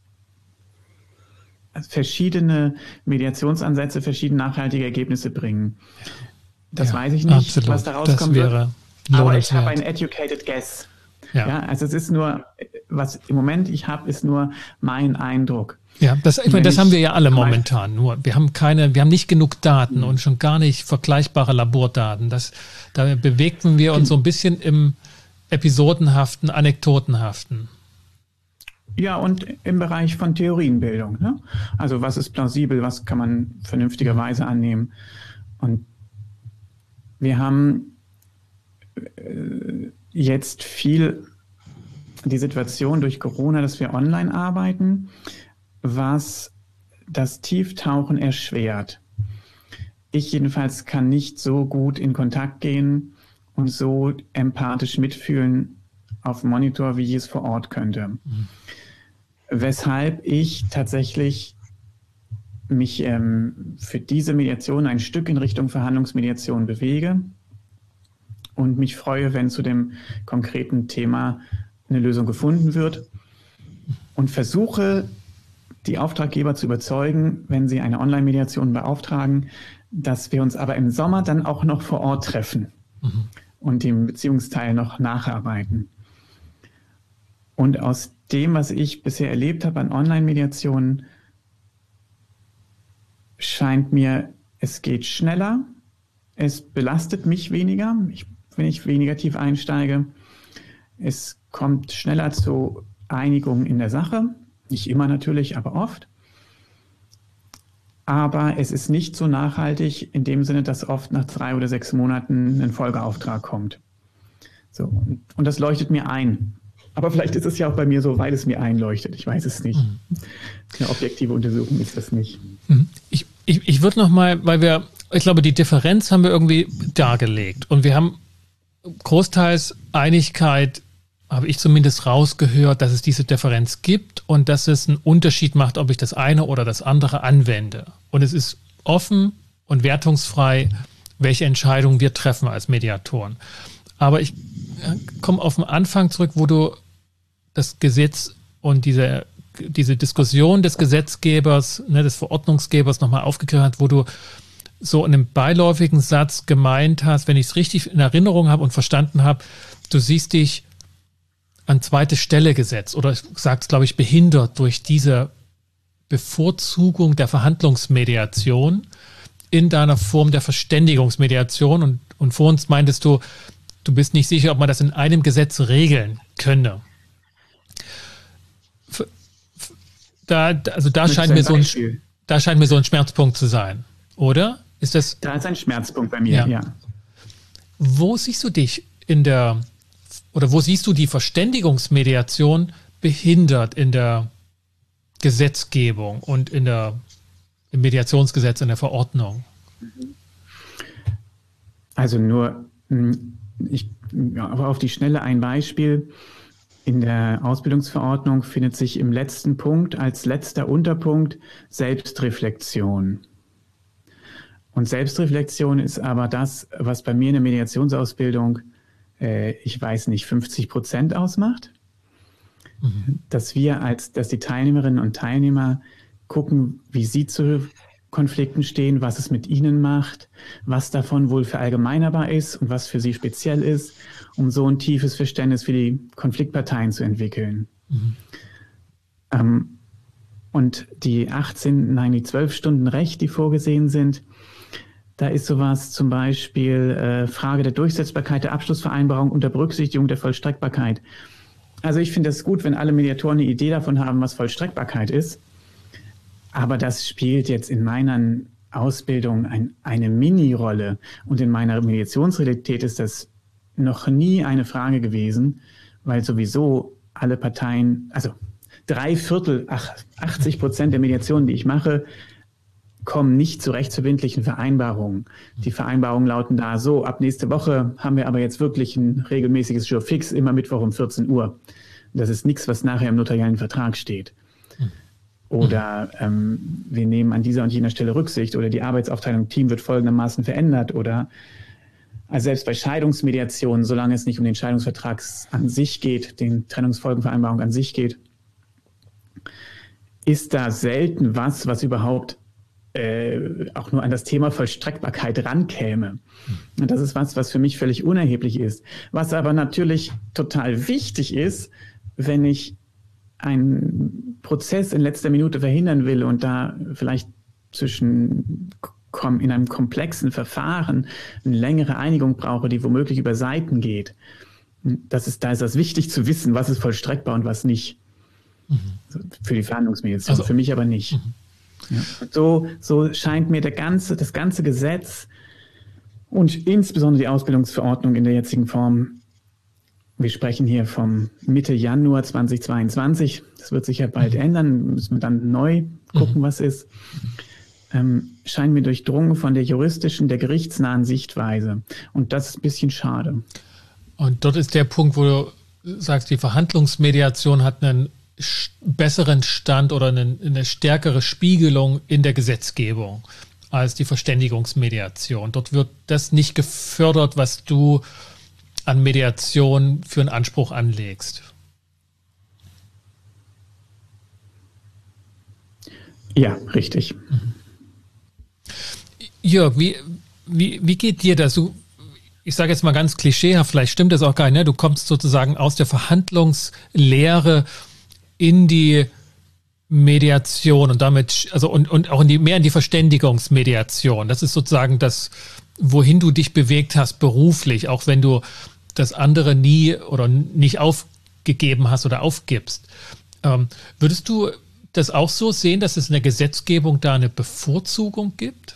S2: verschiedene Mediationsansätze verschiedene nachhaltige Ergebnisse bringen. Das
S3: ja,
S2: weiß ich nicht,
S3: absolut.
S2: was da rauskommen
S3: das wäre
S2: wird. Aber ich habe ein educated guess. Ja. ja, also es ist nur, was im Moment ich habe, ist nur mein Eindruck.
S3: Ja, das, ich meine, das haben wir ja alle momentan. Nur wir haben keine, wir haben nicht genug Daten mhm. und schon gar nicht vergleichbare Labordaten. Das, da bewegen wir uns so ein bisschen im episodenhaften, anekdotenhaften.
S2: Ja, und im Bereich von Theorienbildung. Ne? Also was ist plausibel, was kann man vernünftigerweise annehmen. Und wir haben äh, jetzt viel die Situation durch Corona, dass wir online arbeiten, was das Tieftauchen erschwert. Ich jedenfalls kann nicht so gut in Kontakt gehen und so empathisch mitfühlen auf dem Monitor, wie ich es vor Ort könnte. Mhm. Weshalb ich tatsächlich mich ähm, für diese Mediation ein Stück in Richtung Verhandlungsmediation bewege und mich freue, wenn zu dem konkreten Thema eine Lösung gefunden wird und versuche, die Auftraggeber zu überzeugen, wenn sie eine Online-Mediation beauftragen, dass wir uns aber im Sommer dann auch noch vor Ort treffen mhm. und den Beziehungsteil noch nacharbeiten. Und aus dem, was ich bisher erlebt habe an Online-Mediationen, scheint mir, es geht schneller, es belastet mich weniger, ich, wenn ich weniger tief einsteige, es kommt schneller zu Einigung in der Sache, nicht immer natürlich, aber oft. Aber es ist nicht so nachhaltig in dem Sinne, dass oft nach drei oder sechs Monaten ein Folgeauftrag kommt. So, und, und das leuchtet mir ein. Aber vielleicht ist es ja auch bei mir so, weil es mir einleuchtet. Ich weiß es nicht. Eine objektive Untersuchung ist das nicht.
S3: Ich, ich, ich würde noch mal, weil wir, ich glaube, die Differenz haben wir irgendwie dargelegt. Und wir haben großteils Einigkeit, habe ich zumindest rausgehört, dass es diese Differenz gibt und dass es einen Unterschied macht, ob ich das eine oder das andere anwende. Und es ist offen und wertungsfrei, welche Entscheidungen wir treffen als Mediatoren. Aber ich komme auf den Anfang zurück, wo du das Gesetz und diese, diese Diskussion des Gesetzgebers, ne, des Verordnungsgebers nochmal aufgegriffen hast, wo du so in einem beiläufigen Satz gemeint hast, wenn ich es richtig in Erinnerung habe und verstanden habe, du siehst dich an zweite Stelle gesetzt oder sagst, glaube ich, behindert durch diese Bevorzugung der Verhandlungsmediation in deiner Form der Verständigungsmediation. Und, und vor uns meintest du, du bist nicht sicher, ob man das in einem Gesetz regeln könne. Da, also da scheint mir so ein, da scheint mir so ein Schmerzpunkt zu sein, oder? Ist das?
S2: Da ist ein Schmerzpunkt bei mir, ja. ja.
S3: Wo siehst du dich in der, oder wo siehst du die Verständigungsmediation behindert in der Gesetzgebung und in der, im Mediationsgesetz, in der Verordnung?
S2: Also nur, ich, aber auf die Schnelle ein Beispiel. In der Ausbildungsverordnung findet sich im letzten Punkt als letzter Unterpunkt Selbstreflexion. Und Selbstreflexion ist aber das, was bei mir in der Mediationsausbildung, äh, ich weiß nicht, fünfzig Prozent ausmacht. Mhm. Dass wir als, dass die Teilnehmerinnen und Teilnehmer gucken, wie sie zu Konflikten stehen, was es mit ihnen macht, was davon wohl verallgemeinerbar ist und was für sie speziell ist, um so ein tiefes Verständnis für die Konfliktparteien zu entwickeln. Mhm. Ähm, und die achtzehn, nein, die zwölf Stunden Recht, die vorgesehen sind, da ist sowas zum Beispiel äh, Frage der Durchsetzbarkeit der Abschlussvereinbarung unter Berücksichtigung der Vollstreckbarkeit. Also ich finde es gut, wenn alle Mediatoren eine Idee davon haben, was Vollstreckbarkeit ist. Aber das spielt jetzt in meinen Ausbildung ein, eine Mini-Rolle. Und in meiner Mediationsrealität ist das noch nie eine Frage gewesen, weil sowieso alle Parteien, also drei Viertel, ach, achtzig Prozent der Mediationen, die ich mache, kommen nicht zu rechtsverbindlichen Vereinbarungen. Die Vereinbarungen lauten da so, ab nächste Woche haben wir aber jetzt wirklich ein regelmäßiges Jour fix, immer Mittwoch um vierzehn Uhr. Das ist nichts, was nachher im notariellen Vertrag steht. Oder ähm, wir nehmen an dieser und jener Stelle Rücksicht oder die Arbeitsaufteilung im Team wird folgendermaßen verändert oder also selbst bei Scheidungsmediationen, solange es nicht um den Scheidungsvertrag an sich geht, den Trennungsfolgenvereinbarung an sich geht, ist da selten was, was überhaupt äh, auch nur an das Thema Vollstreckbarkeit rankäme. Und das ist was, was für mich völlig unerheblich ist. Was aber natürlich total wichtig ist, wenn ich einen Prozess in letzter Minute verhindern will und da vielleicht zwischen in einem komplexen Verfahren eine längere Einigung brauche, die womöglich über Seiten geht. Das ist, da ist das wichtig zu wissen, was ist vollstreckbar und was nicht. Mhm. Für die Verhandlungsmediation, also, für mich aber nicht. Mhm. Ja. So, so scheint mir der ganze, das ganze Gesetz und insbesondere die Ausbildungsverordnung in der jetzigen Form. Wir sprechen hier vom Mitte Januar zweitausendzweiundzwanzig. Das wird sich ja bald mhm. ändern. Müssen wir dann neu gucken, mhm. was ist. Ähm, scheint mir durchdrungen von der juristischen, der gerichtsnahen Sichtweise. Und das ist ein bisschen schade.
S3: Und dort ist der Punkt, wo du sagst, die Verhandlungsmediation hat einen besseren Stand oder eine, eine stärkere Spiegelung in der Gesetzgebung als die Verständigungsmediation. Dort wird das nicht gefördert, was du an Mediation für einen Anspruch anlegst.
S2: Ja, richtig.
S3: Mhm. Jörg, wie, wie, wie geht dir das? Du, ich sage jetzt mal ganz klischeehaft, vielleicht stimmt das auch gar nicht, ne? Du kommst sozusagen aus der Verhandlungslehre in die Mediation und damit, also und, und auch in die, mehr in die Verständigungsmediation. Das ist sozusagen das, wohin du dich bewegt hast beruflich, auch wenn du das andere nie oder nicht aufgegeben hast oder aufgibst. Ähm, würdest du das auch so sehen, dass es in der Gesetzgebung da eine Bevorzugung gibt?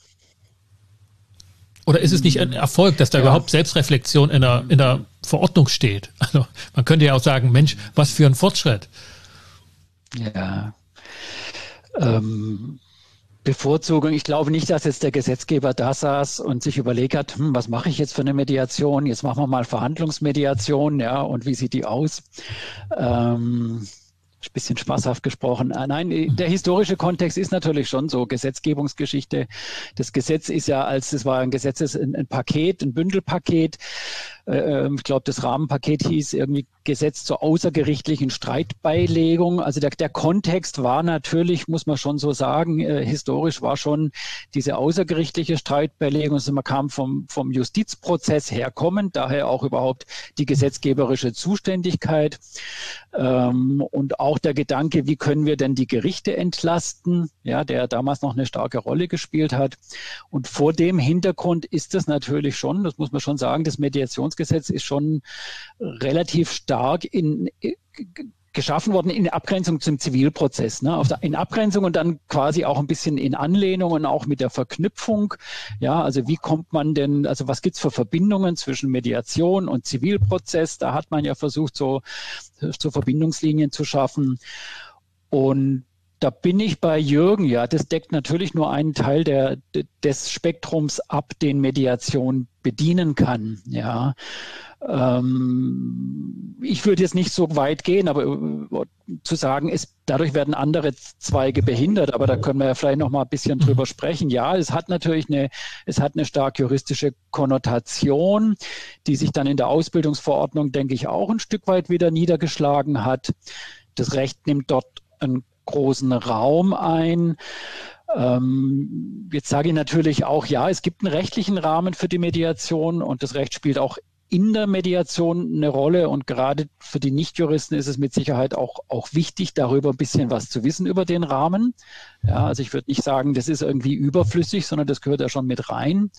S3: Oder ist es nicht ein Erfolg, dass da ja. überhaupt Selbstreflexion in der, in der Verordnung steht? Also man könnte ja auch sagen, Mensch, was für ein Fortschritt.
S1: Ja, ähm, Bevorzugung. Ich glaube nicht, dass jetzt der Gesetzgeber da saß und sich überlegt hat, hm, was mache ich jetzt für eine Mediation? Jetzt machen wir mal Verhandlungsmediation, ja, und wie sieht die aus? Ähm, Ein bisschen spaßhaft gesprochen. Nein, der historische Kontext ist natürlich schon so. Gesetzgebungsgeschichte. Das Gesetz ist ja als, das war ein Gesetzes, ein, ein Paket, ein Bündelpaket. Äh, ich glaube, das Rahmenpaket hieß irgendwie Gesetz zur außergerichtlichen Streitbeilegung. Also der, der Kontext war natürlich, muss man schon so sagen, äh, historisch war schon diese außergerichtliche Streitbeilegung. Also man kam vom, vom Justizprozess herkommend, daher auch überhaupt die gesetzgeberische Zuständigkeit. Ähm, und auch der Gedanke, wie können wir denn die Gerichte entlasten, ja, der damals noch eine starke Rolle gespielt hat. Und vor dem Hintergrund ist es natürlich schon, das muss man schon sagen, das Mediationsgesetz ist schon relativ stark in, in geschaffen worden in Abgrenzung zum Zivilprozess, ne? Auf der, in Abgrenzung und dann quasi auch ein bisschen in Anlehnung und auch mit der Verknüpfung. Ja, also wie kommt man denn, also was gibt's für Verbindungen zwischen Mediation und Zivilprozess? Da hat man ja versucht, so, so Verbindungslinien zu schaffen. Und da bin ich bei Jürgen, ja, das deckt natürlich nur einen Teil der, des Spektrums ab, den Mediation bedienen kann, ja. Ähm, ich würde jetzt nicht so weit gehen, aber äh, zu sagen, ist, dadurch werden andere Zweige behindert, aber da können wir ja vielleicht noch mal ein bisschen drüber sprechen. Ja, es hat natürlich eine, es hat eine stark juristische Konnotation, die sich dann in der Ausbildungsverordnung, denke ich, auch ein Stück weit wieder niedergeschlagen hat. Das Recht nimmt dort einen großen Raum ein. Ähm, jetzt sage ich natürlich auch, ja, es gibt einen rechtlichen Rahmen für die Mediation und das Recht spielt auch in der Mediation eine Rolle und gerade für die Nichtjuristen ist es mit Sicherheit auch, auch wichtig, darüber ein bisschen was zu wissen über den Rahmen. Ja, also ich würde nicht sagen, das ist irgendwie überflüssig, sondern das gehört ja schon mit rein.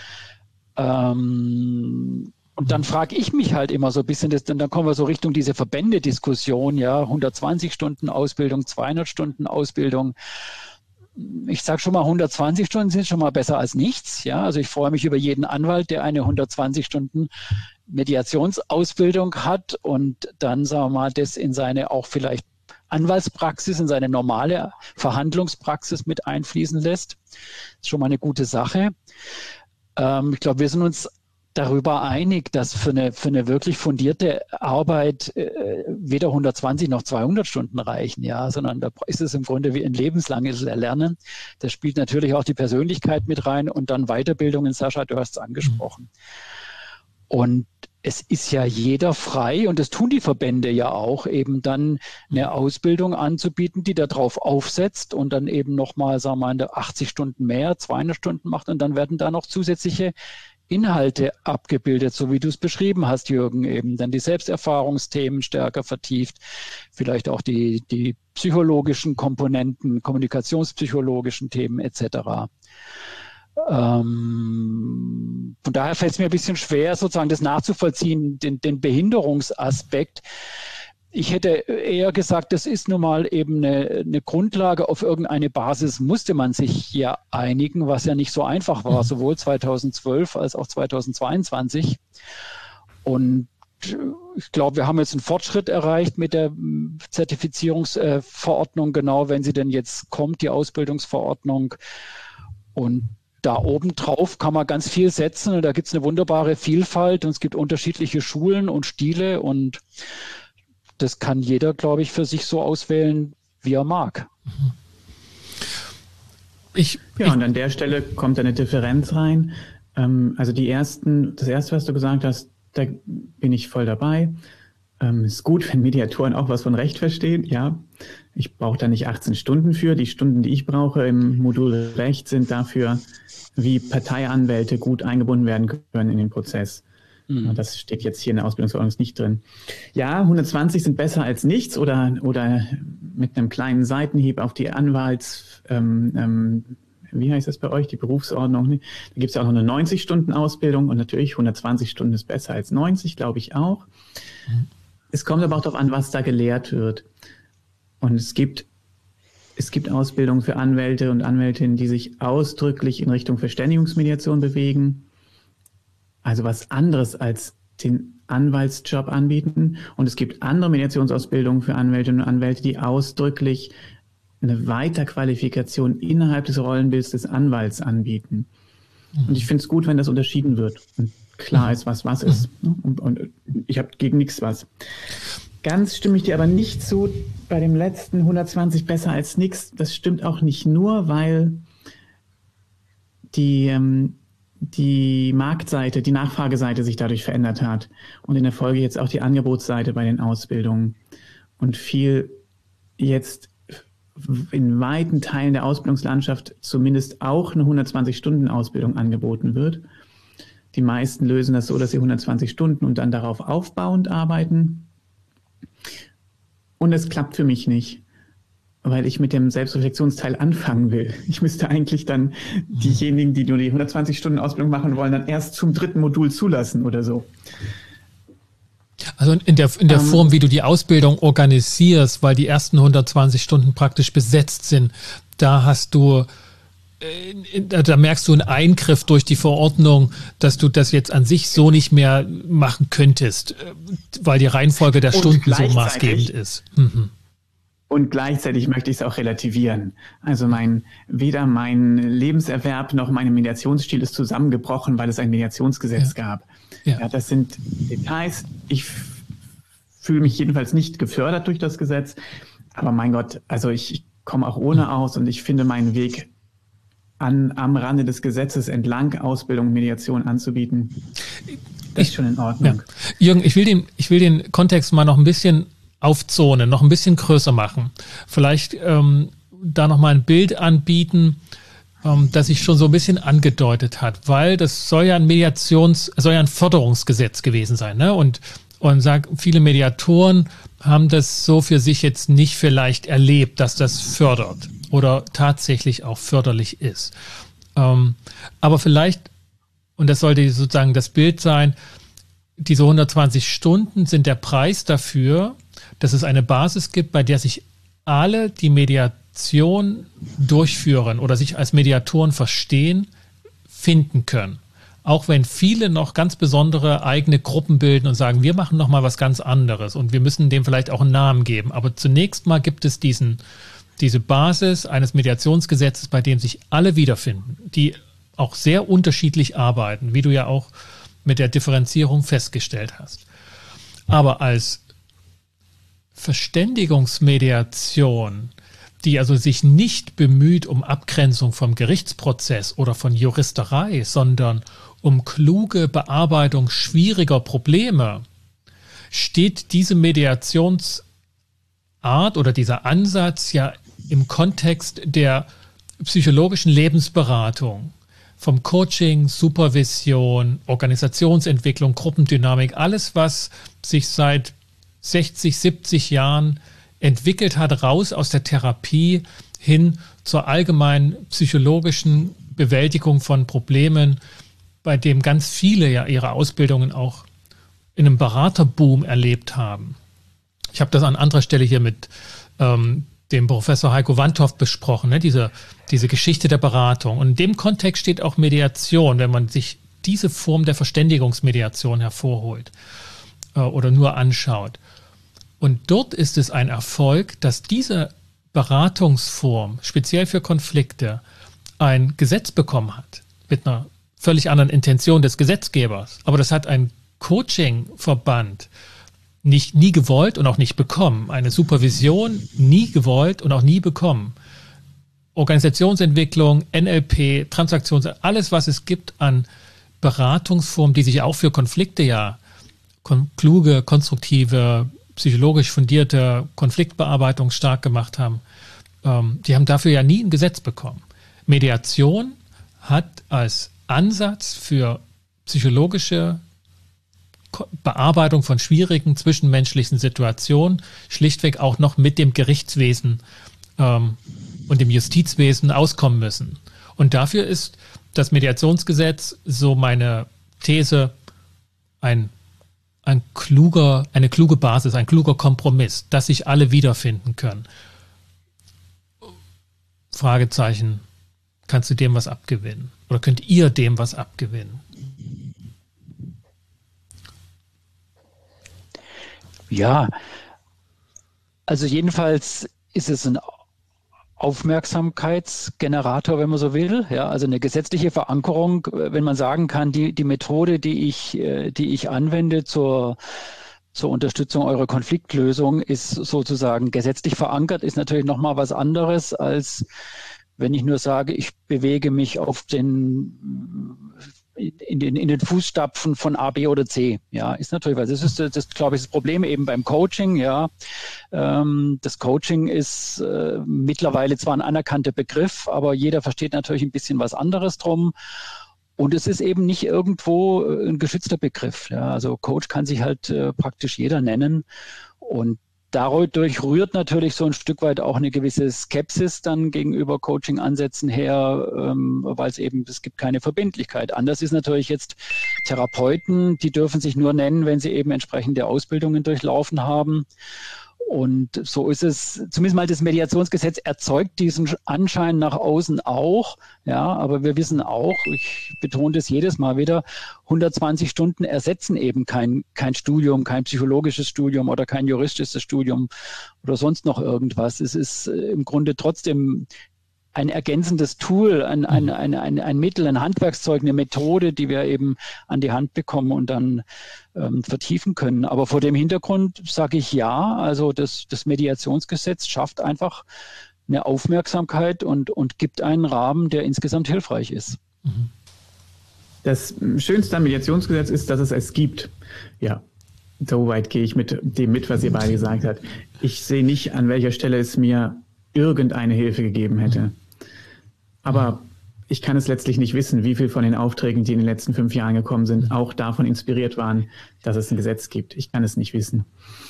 S1: Ähm, und dann frage ich mich halt immer so ein bisschen, das, dann kommen wir so Richtung diese Verbände-Diskussion, ja, hundertzwanzig Stunden Ausbildung, zweihundert Stunden Ausbildung. ich sage schon mal, hundertzwanzig Stunden sind schon mal besser als nichts. Ja, also ich freue mich über jeden Anwalt, der eine hundertzwanzig Stunden Mediationsausbildung hat und dann, sagen wir mal, das in seine auch vielleicht Anwaltspraxis, in seine normale Verhandlungspraxis mit einfließen lässt. Das ist schon mal eine gute Sache. Ähm, ich glaube, wir sind uns darüber einig, dass für eine, für eine wirklich fundierte Arbeit äh, weder hundertzwanzig noch zweihundert Stunden reichen, ja, sondern da ist es im Grunde wie ein lebenslanges Erlernen. Da spielt natürlich auch die Persönlichkeit mit rein und dann Weiterbildungen. Sascha, du hast es angesprochen. Und es ist ja jeder frei, und das tun die Verbände ja auch, eben dann eine Ausbildung anzubieten, die darauf aufsetzt und dann eben nochmal, sagen wir mal, achtzig Stunden mehr, zweihundert Stunden macht, und dann werden da noch zusätzliche Inhalte abgebildet, so wie du es beschrieben hast, Jürgen, eben dann die Selbsterfahrungsthemen stärker vertieft, vielleicht auch die, die psychologischen Komponenten, kommunikationspsychologischen Themen et cetera. Ähm, von daher fällt es mir ein bisschen schwer, sozusagen das nachzuvollziehen, den, den Behinderungsaspekt. Ich hätte eher gesagt, das ist nun mal eben eine, eine Grundlage. Auf irgendeine Basis musste man sich ja einigen, was ja nicht so einfach war, sowohl zweitausendzwölf als auch zweitausendzweiundzwanzig. Und ich glaube, wir haben jetzt einen Fortschritt erreicht mit der Zertifizierungsverordnung, genau, wenn sie denn jetzt kommt, die Ausbildungsverordnung. Und da oben drauf kann man ganz viel setzen, und da gibt es eine wunderbare Vielfalt und es gibt unterschiedliche Schulen und Stile, und das kann jeder, glaube ich, für sich so auswählen, wie er mag.
S2: Ich, ja, ich, und an der Stelle kommt eine Differenz rein. Ähm, also die ersten, das erste, was du gesagt hast, da bin ich voll dabei. Ähm, ist gut, wenn Mediatoren auch was von Recht verstehen. Ja, ich brauche da nicht achtzehn Stunden für. Die Stunden, die ich brauche im Modul Recht, sind dafür, wie Parteianwälte gut eingebunden werden können in den Prozess. Mhm. Das steht jetzt hier in der Ausbildungsverordnung nicht drin. Ja, hundertzwanzig sind besser als nichts, oder, oder mit einem kleinen Seitenhieb auf die Anwalts, ähm, ähm, wie heißt das bei euch, die Berufsordnung? Da gibt es ja auch noch eine neunzig-Stunden-Ausbildung, und natürlich hundertzwanzig Stunden ist besser als neunzig, glaube ich auch. Mhm. Es kommt aber auch darauf an, was da gelehrt wird. Und es gibt, es gibt Ausbildungen für Anwälte und Anwältinnen, die sich ausdrücklich in Richtung Verständigungsmediation bewegen. Also was anderes als den Anwaltsjob anbieten. Und es gibt andere Mediationsausbildungen für Anwältinnen und Anwälte, die ausdrücklich eine Weiterqualifikation innerhalb des Rollenbilds des Anwalts anbieten. Mhm. Und ich finde es gut, wenn das unterschieden wird und klar ist, was was ist. Und, und ich habe gegen nichts was. Ganz stimme ich dir aber nicht zu bei dem letzten hundertzwanzig besser als nichts. Das stimmt auch nicht nur, weil die, ähm, die Marktseite, die Nachfrageseite sich dadurch verändert hat und in der Folge jetzt auch die Angebotsseite bei den Ausbildungen und viel jetzt in weiten Teilen der Ausbildungslandschaft zumindest auch eine hundertzwanzig-Stunden-Ausbildung angeboten wird. Die meisten lösen das so, dass sie hundertzwanzig Stunden und dann darauf aufbauend arbeiten. Und es klappt für mich nicht, weil ich mit dem Selbstreflexionsteil anfangen will. Ich müsste eigentlich dann diejenigen, die nur die hundertzwanzig Stunden Ausbildung machen wollen, dann erst zum dritten Modul zulassen oder so.
S3: Also in der, in der um, Form, wie du die Ausbildung organisierst, weil die ersten hundertzwanzig Stunden praktisch besetzt sind, da hast du, äh, da merkst du einen Eingriff durch die Verordnung, dass du das jetzt an sich so nicht mehr machen könntest, weil die Reihenfolge der Stunden so maßgebend ist. Mhm.
S2: Und gleichzeitig möchte ich es auch relativieren. Also mein, weder mein Lebenserwerb noch mein Mediationsstil ist zusammengebrochen, weil es ein Mediationsgesetz ja. gab. Ja. Ja, das sind Details. Ich f- fühle mich jedenfalls nicht gefördert durch das Gesetz. Aber mein Gott, also ich, ich komme auch ohne mhm. aus, und ich finde meinen Weg an, am Rande des Gesetzes entlang Ausbildung und Mediation anzubieten. Das ich, ist schon in Ordnung.
S3: Ja. Jürgen, ich will den, ich will den Kontext mal noch ein bisschen aufzonen, noch ein bisschen größer machen. Vielleicht ähm, da noch mal ein Bild anbieten, ähm, das sich schon so ein bisschen angedeutet hat, weil das soll ja ein Mediations-, soll ja ein Förderungsgesetz gewesen sein, ne? Und, und sag, viele Mediatoren haben das so für sich jetzt nicht vielleicht erlebt, dass das fördert oder tatsächlich auch förderlich ist. Ähm, aber vielleicht, und das sollte sozusagen das Bild sein, diese hundertzwanzig Stunden sind der Preis dafür, dass es eine Basis gibt, bei der sich alle, die Media, Mediation durchführen oder sich als Mediatoren verstehen, finden können. Auch wenn viele noch ganz besondere eigene Gruppen bilden und sagen, wir machen noch mal was ganz anderes und wir müssen dem vielleicht auch einen Namen geben. Aber zunächst mal gibt es diesen, diese Basis eines Mediationsgesetzes, bei dem sich alle wiederfinden, die auch sehr unterschiedlich arbeiten, wie du ja auch mit der Differenzierung festgestellt hast. Aber als Verständigungsmediation, die also sich nicht bemüht um Abgrenzung vom Gerichtsprozess oder von Juristerei, sondern um kluge Bearbeitung schwieriger Probleme, steht diese Mediationsart oder dieser Ansatz ja im Kontext der psychologischen Lebensberatung, vom Coaching, Supervision, Organisationsentwicklung, Gruppendynamik, alles, was sich seit sechzig, siebzig Jahren entwickelt hat, raus aus der Therapie hin zur allgemeinen psychologischen Bewältigung von Problemen, bei dem ganz viele ja ihre Ausbildungen auch in einem Beraterboom erlebt haben. Ich habe das an anderer Stelle hier mit ähm, dem Professor Heiko Wandhoff besprochen, ne? diese, diese Geschichte der Beratung. Und in dem Kontext steht auch Mediation, wenn man sich diese Form der Verständigungsmediation hervorholt äh, oder nur anschaut. Und dort ist es ein Erfolg, dass diese Beratungsform, speziell für Konflikte, ein Gesetz bekommen hat, mit einer völlig anderen Intention des Gesetzgebers. Aber das hat ein Coaching-Verband nicht, nie gewollt und auch nicht bekommen. Eine Supervision nie gewollt und auch nie bekommen. Organisationsentwicklung, N L P, Transaktions, alles, was es gibt an Beratungsformen, die sich auch für Konflikte ja kon- kluge, konstruktive, psychologisch fundierte Konfliktbearbeitung stark gemacht haben, ähm, die haben dafür ja nie ein Gesetz bekommen. Mediation hat als Ansatz für psychologische Bearbeitung von schwierigen zwischenmenschlichen Situationen schlichtweg auch noch mit dem Gerichtswesen ähm, und dem Justizwesen auskommen müssen. Und dafür ist das Mediationsgesetz, so meine These, ein Ein kluger, eine kluge Basis, ein kluger Kompromiss, dass sich alle wiederfinden können. Fragezeichen, kannst du dem was abgewinnen? Oder könnt ihr dem was abgewinnen?
S1: Ja, also jedenfalls ist es ein Aufmerksamkeitsgenerator, wenn man so will. Ja, also eine gesetzliche Verankerung, wenn man sagen kann, die, die Methode, die ich, die ich anwende zur, zur Unterstützung eurer Konfliktlösung, ist sozusagen gesetzlich verankert, ist natürlich nochmal was anderes, als wenn ich nur sage, ich bewege mich auf den In den, in den Fußstapfen von A, B oder C. Ja, ist natürlich, weil das ist, das, das glaube ich, das Problem eben beim Coaching. Ja, ähm, das Coaching ist äh, mittlerweile zwar ein anerkannter Begriff, aber jeder versteht natürlich ein bisschen was anderes drum. Und es ist eben nicht irgendwo ein geschützter Begriff. Ja, also Coach kann sich halt äh, praktisch jeder nennen. Und dadurch rührt natürlich so ein Stück weit auch eine gewisse Skepsis dann gegenüber Coaching-Ansätzen her, ähm, weil es eben, es gibt keine Verbindlichkeit. Anders ist natürlich jetzt Therapeuten, die dürfen sich nur nennen, wenn sie eben entsprechende Ausbildungen durchlaufen haben. Und so ist es, zumindest mal das Mediationsgesetz erzeugt diesen Anschein nach außen auch. Ja, aber wir wissen auch, ich betone das jedes Mal wieder, hundertzwanzig Stunden ersetzen eben kein, kein Studium, kein psychologisches Studium oder kein juristisches Studium oder sonst noch irgendwas. Es ist im Grunde trotzdem ein ergänzendes Tool, ein, ein, ein, ein, ein Mittel, ein Handwerkszeug, eine Methode, die wir eben an die Hand bekommen und dann ähm, vertiefen können. Aber vor dem Hintergrund sage ich ja, also das, das Mediationsgesetz schafft einfach eine Aufmerksamkeit und, und gibt einen Rahmen, der insgesamt hilfreich ist.
S2: Das Schönste am Mediationsgesetz ist, dass es es gibt. Ja, soweit gehe ich mit dem mit, was ihr beide gesagt habt. Ich sehe nicht, an welcher Stelle es mir irgendeine Hilfe gegeben hätte. Aber ich kann es letztlich nicht wissen, wie viel von den Aufträgen, die in den letzten fünf Jahren gekommen sind, auch davon inspiriert waren, dass es ein Gesetz gibt. Ich kann es nicht wissen.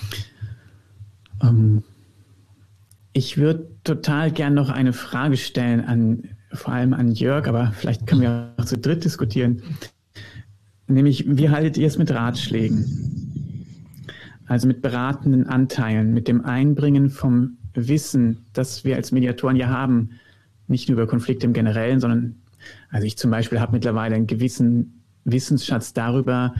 S2: Ähm, ich würde total gern noch eine Frage stellen, an, vor allem an Jörg, aber vielleicht können wir auch zu dritt diskutieren. Nämlich, wie haltet ihr es mit Ratschlägen? Also mit beratenden Anteilen, mit dem Einbringen vom Wissen, das wir als Mediatoren ja haben, nicht nur über Konflikte im Generellen, sondern, also ich zum Beispiel habe mittlerweile einen gewissen Wissensschatz darüber,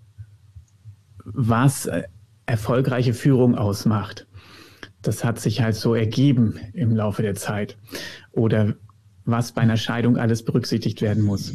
S2: was erfolgreiche Führung ausmacht. Das hat sich halt so ergeben im Laufe der Zeit. Oder was bei einer Scheidung alles berücksichtigt werden muss.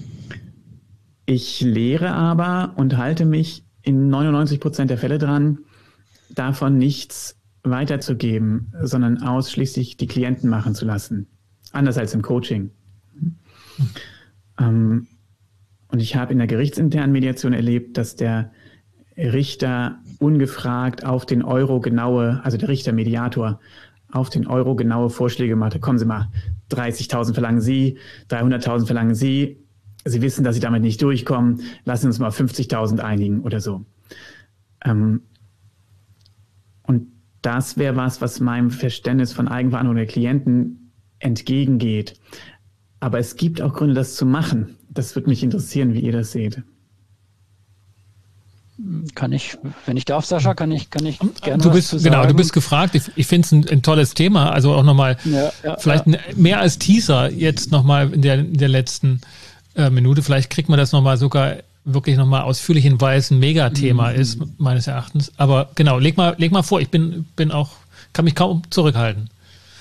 S2: Ich lehre aber und halte mich in neunundneunzig Prozent der Fälle dran, davon nichts weiterzugeben, sondern ausschließlich die Klienten machen zu lassen. Anders als im Coaching. Mhm. Ähm, und ich habe in der gerichtsinternen Mediation erlebt, dass der Richter ungefragt auf den Euro genaue, also der Richter-Mediator, auf den Euro genaue Vorschläge machte. Kommen Sie mal, dreißigtausend verlangen Sie, dreihunderttausend verlangen Sie. Sie wissen, dass Sie damit nicht durchkommen. Lassen Sie uns mal fünfzigtausend einigen oder so. Ähm, und das wäre was, was meinem Verständnis von Eigenverantwortung der Klienten entgegengeht. Aber es gibt auch Gründe, das zu machen. Das würde mich interessieren, wie ihr das seht.
S1: Kann ich, wenn ich darf, Sascha, kann ich, kann ich gerne
S3: du bist,
S1: was zu sagen.
S3: Genau, du bist gefragt. Ich, ich finde es ein, ein tolles Thema. Also auch nochmal, ja, ja, vielleicht ja. mehr als Teaser jetzt nochmal in der, in der letzten äh, Minute. Vielleicht kriegt man das nochmal sogar wirklich nochmal ausführlich hin, weil es ein Megathema mhm. ist, meines Erachtens. Aber genau, leg mal, leg mal vor. Ich bin, bin auch, kann mich kaum zurückhalten.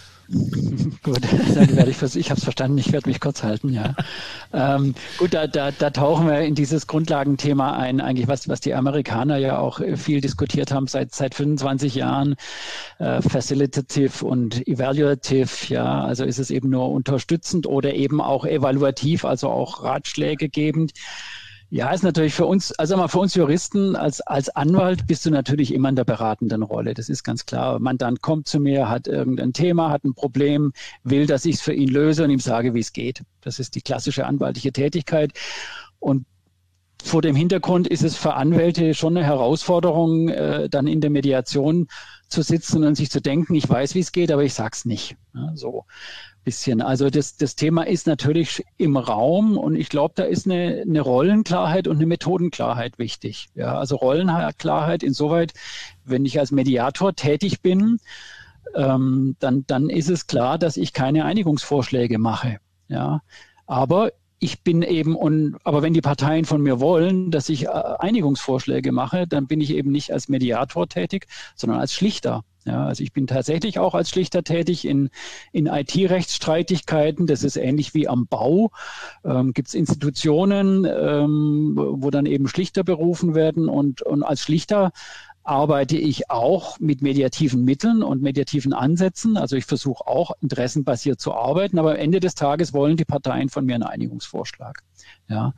S1: Gut, dann werde ich versuchen, ich habe es verstanden, ich werde mich kurz halten, ja. ähm, gut, da, da, da tauchen wir in dieses Grundlagenthema ein, eigentlich was, was die Amerikaner ja auch viel diskutiert haben seit, seit fünfundzwanzig Jahren, äh, facilitative und evaluative, ja, also ist es eben nur unterstützend oder eben auch evaluativ, also auch Ratschläge gebend. Ja, ist natürlich für uns, also mal für uns Juristen als, als Anwalt bist du natürlich immer in der beratenden Rolle. Das ist ganz klar. Mandant kommt zu mir, hat irgendein Thema, hat ein Problem, will, dass ich es für ihn löse und ihm sage, wie es geht. Das ist die klassische anwaltliche Tätigkeit. Und vor dem Hintergrund ist es für Anwälte schon eine Herausforderung, äh, dann in der Mediation zu sitzen und sich zu denken, ich weiß, wie es geht, aber ich sag's nicht. Ja, so. Bisschen. Also das, das Thema ist natürlich im Raum und ich glaube, da ist eine, eine Rollenklarheit und eine Methodenklarheit wichtig. Ja, also Rollenklarheit insoweit, wenn ich als Mediator tätig bin, ähm, dann, dann ist es klar, dass ich keine Einigungsvorschläge mache. Ja, aber ich bin eben, und, aber wenn die Parteien von mir wollen, dass ich äh, Einigungsvorschläge mache, dann bin ich eben nicht als Mediator tätig, sondern als Schlichter. Ja, also ich bin tatsächlich auch als Schlichter tätig in, in I T-Rechtsstreitigkeiten. Das ist ähnlich wie am Bau. Ähm, gibt es Institutionen, ähm, wo dann eben Schlichter berufen werden. Und, und als Schlichter arbeite ich auch mit mediativen Mitteln und mediativen Ansätzen. Also ich versuche auch interessenbasiert zu arbeiten. Aber am Ende des Tages wollen die Parteien von mir einen Einigungsvorschlag. Ja,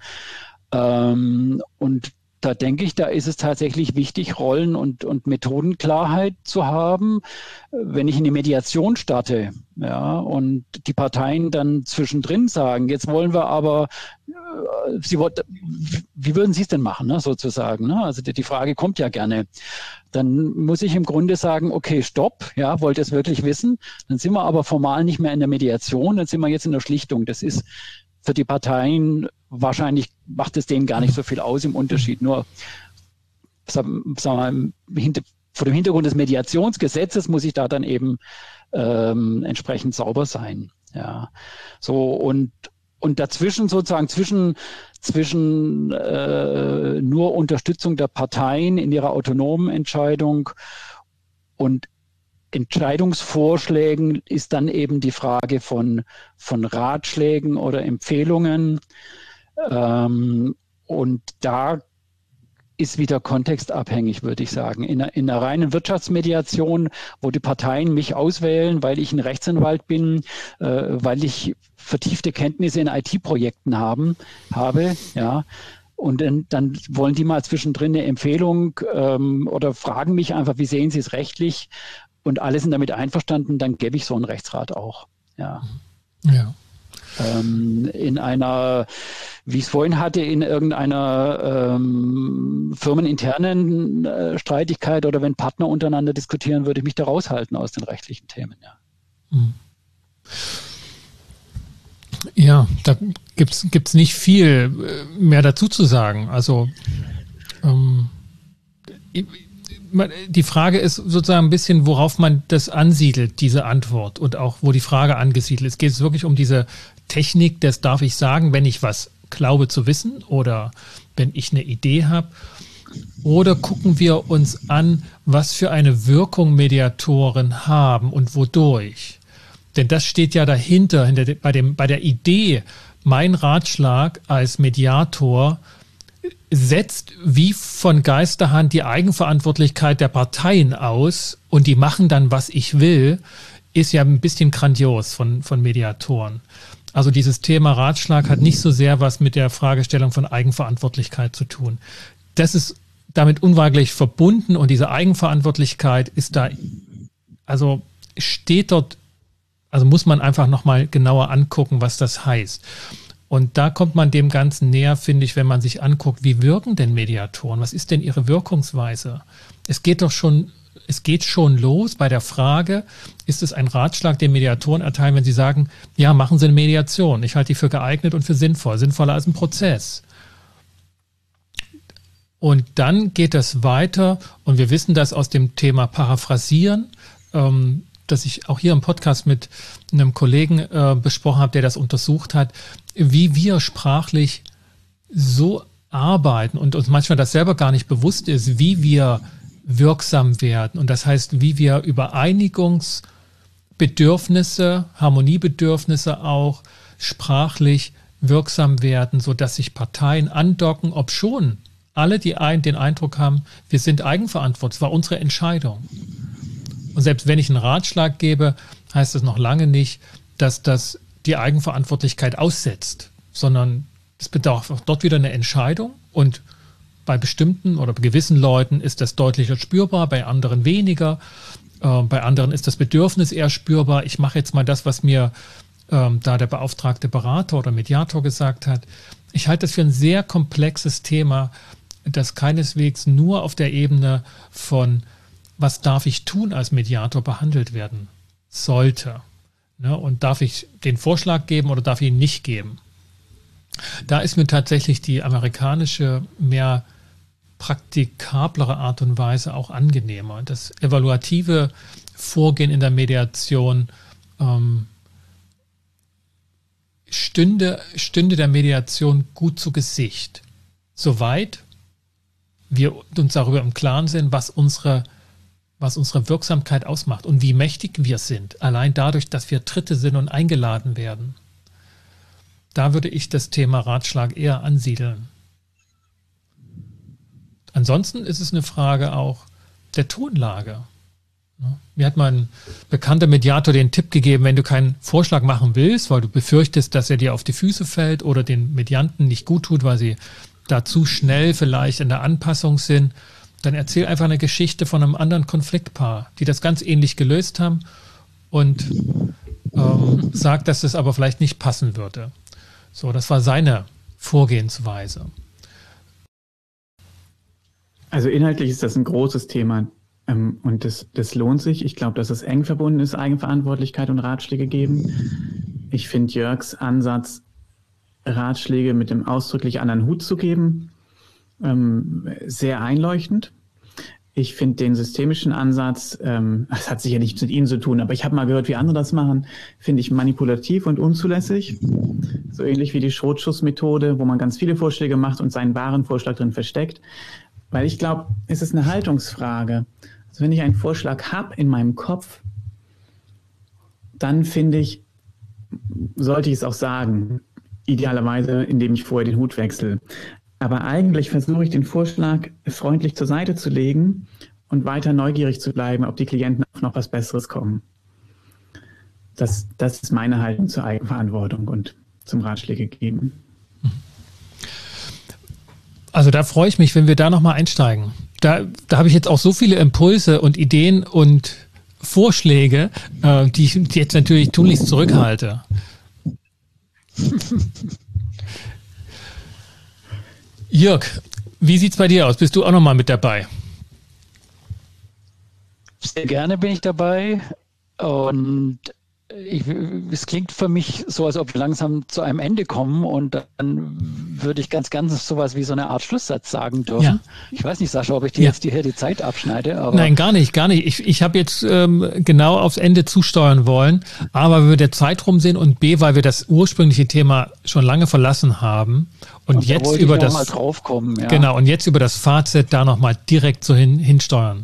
S1: ähm, und da denke ich, da ist es tatsächlich wichtig, Rollen- und, und Methodenklarheit zu haben. Wenn ich in die Mediation starte, ja, und die Parteien dann zwischendrin sagen, jetzt wollen wir aber, äh, Sie, wie würden Sie es denn machen, ne, sozusagen? Ne? Also die, die Frage kommt ja gerne. Dann muss ich im Grunde sagen, okay, stopp, ja, wollt ihr es wirklich wissen? Dann sind wir aber formal nicht mehr in der Mediation, dann sind wir jetzt in der Schlichtung. Das ist für die Parteien wahrscheinlich, macht es denen gar nicht so viel aus im Unterschied. Nur, sagen wir mal, hinter, vor dem Hintergrund des Mediationsgesetzes muss ich da dann eben ähm, entsprechend sauber sein. Ja, so und und dazwischen sozusagen zwischen zwischen äh, nur Unterstützung der Parteien in ihrer autonomen Entscheidung und Entscheidungsvorschlägen ist dann eben die Frage von, von Ratschlägen oder Empfehlungen. Ähm, und da ist wieder kontextabhängig, würde ich sagen. In einer, in einer reinen Wirtschaftsmediation, wo die Parteien mich auswählen, weil ich ein Rechtsanwalt bin, äh, weil ich vertiefte Kenntnisse in I T-Projekten haben, habe, ja, und dann, dann wollen die mal zwischendrin eine Empfehlung ähm, oder fragen mich einfach, wie sehen Sie es rechtlich? Und alle sind damit einverstanden, dann gebe ich so einen Rechtsrat auch. Ja.
S3: Ja.
S1: Ähm, in einer, wie ich es vorhin hatte, in irgendeiner ähm, firmeninternen äh, Streitigkeit oder wenn Partner untereinander diskutieren, würde ich mich da raushalten aus den rechtlichen Themen. Ja,
S3: ja, da gibt's gibt's nicht viel mehr dazu zu sagen. Also ähm, die Frage ist sozusagen ein bisschen, worauf man das ansiedelt, diese Antwort, und auch, wo die Frage angesiedelt ist. Geht es wirklich um diese Technik, das darf ich sagen, wenn ich was glaube zu wissen oder wenn ich eine Idee habe? Oder gucken wir uns an, was für eine Wirkung Mediatoren haben und wodurch? Denn das steht ja dahinter, hinter de, bei, dem, bei der Idee, mein Ratschlag als Mediator setzt wie von Geisterhand die Eigenverantwortlichkeit der Parteien aus und die machen dann, was ich will, ist ja ein bisschen grandios von, von Mediatoren. Also dieses Thema Ratschlag hat nicht so sehr was mit der Fragestellung von Eigenverantwortlichkeit zu tun. Das ist damit unweigerlich verbunden und diese Eigenverantwortlichkeit ist da, also steht dort, also muss man einfach nochmal genauer angucken, was das heißt. Und da kommt man dem Ganzen näher, finde ich, wenn man sich anguckt, wie wirken denn Mediatoren? Was ist denn ihre Wirkungsweise? Es geht doch schon, es geht schon los bei der Frage, ist es ein Ratschlag, den Mediatoren erteilen, wenn sie sagen, ja, machen Sie eine Mediation. Ich halte die für geeignet und für sinnvoll, sinnvoller als ein Prozess. Und dann geht es weiter, und wir wissen das aus dem Thema Paraphrasieren, ähm, das ich auch hier im Podcast mit einem Kollegen äh, besprochen habe, der das untersucht hat, wie wir sprachlich so arbeiten und uns manchmal das selber gar nicht bewusst ist, wie wir wirksam werden. Und das heißt, wie wir über Einigungsbedürfnisse, Harmoniebedürfnisse auch sprachlich wirksam werden, sodass sich Parteien andocken, obschon alle die ein, den Eindruck haben, wir sind eigenverantwortlich, es war unsere Entscheidung. Und selbst wenn ich einen Ratschlag gebe, heißt das noch lange nicht, dass das die Eigenverantwortlichkeit aussetzt, sondern es bedarf auch dort wieder eine Entscheidung. Und bei bestimmten oder bei gewissen Leuten ist das deutlicher spürbar, bei anderen weniger. Äh, bei anderen ist das Bedürfnis eher spürbar. Ich mache jetzt mal das, was mir ähm, da der beauftragte Berater oder Mediator gesagt hat. Ich halte das für ein sehr komplexes Thema, das keineswegs nur auf der Ebene von was darf ich tun als Mediator behandelt werden sollte. Ne? Und darf ich den Vorschlag geben oder darf ich ihn nicht geben? Da ist mir tatsächlich die amerikanische, mehr praktikablere Art und Weise auch angenehmer. Das evaluative Vorgehen in der Mediation ähm, stünde, stünde der Mediation gut zu Gesicht, soweit wir uns darüber im Klaren sind, was unsere was unsere Wirksamkeit ausmacht und wie mächtig wir sind, allein dadurch, dass wir Dritte sind und eingeladen werden. Da würde ich das Thema Ratschlag eher ansiedeln. Ansonsten ist es eine Frage auch der Tonlage. Mir hat mein bekannter Mediator den Tipp gegeben, wenn du keinen Vorschlag machen willst, weil du befürchtest, dass er dir auf die Füße fällt oder den Medianten nicht gut tut, weil sie da zu schnell vielleicht in der Anpassung sind, dann erzähl einfach eine Geschichte von einem anderen Konfliktpaar, die das ganz ähnlich gelöst haben und ähm, sag, dass es aber vielleicht nicht passen würde. So, das war seine Vorgehensweise.
S2: Also inhaltlich ist das ein großes Thema ähm, und das, das lohnt sich. Ich glaube, dass es eng verbunden ist, Eigenverantwortlichkeit und Ratschläge geben. Ich finde Jörgs Ansatz, Ratschläge mit dem ausdrücklich anderen Hut zu geben, sehr einleuchtend. Ich finde den systemischen Ansatz, ähm, das hat sicher nichts mit Ihnen zu tun, aber ich habe mal gehört, wie andere das machen, finde ich manipulativ und unzulässig. So ähnlich wie die Schrotschussmethode, wo man ganz viele Vorschläge macht und seinen wahren Vorschlag drin versteckt. Weil ich glaube, es ist eine Haltungsfrage. Also wenn ich einen Vorschlag habe in meinem Kopf, dann finde ich, sollte ich es auch sagen. Idealerweise, indem ich vorher den Hut wechsle. Aber eigentlich versuche ich den Vorschlag freundlich zur Seite zu legen und weiter neugierig zu bleiben, ob die Klienten auf noch was Besseres kommen. Das, das ist meine Haltung zur Eigenverantwortung und zum Ratschläge geben.
S3: Also da freue ich mich, wenn wir da nochmal einsteigen. Da, da habe ich jetzt auch so viele Impulse und Ideen und Vorschläge, äh, die ich jetzt natürlich tunlichst zurückhalte. Jörg, wie sieht's bei dir aus? Bist du auch nochmal mit dabei?
S1: Sehr gerne bin ich dabei und Ich, es klingt für mich so, als ob wir langsam zu einem Ende kommen und dann würde ich ganz, ganz sowas wie so eine Art Schlusssatz sagen dürfen. Ja. Ich weiß nicht, Sascha, ob ich dir ja. jetzt hier die Zeit abschneide. Aber
S3: Nein, gar nicht, gar nicht. Ich, ich habe jetzt ähm, genau aufs Ende zusteuern wollen, A, weil wir der Zeit rumsehen und B, weil wir das ursprüngliche Thema schon lange verlassen haben und, und jetzt über das
S1: mal drauf kommen, ja.
S3: Genau, und jetzt über das Fazit da nochmal direkt so hin, hinsteuern.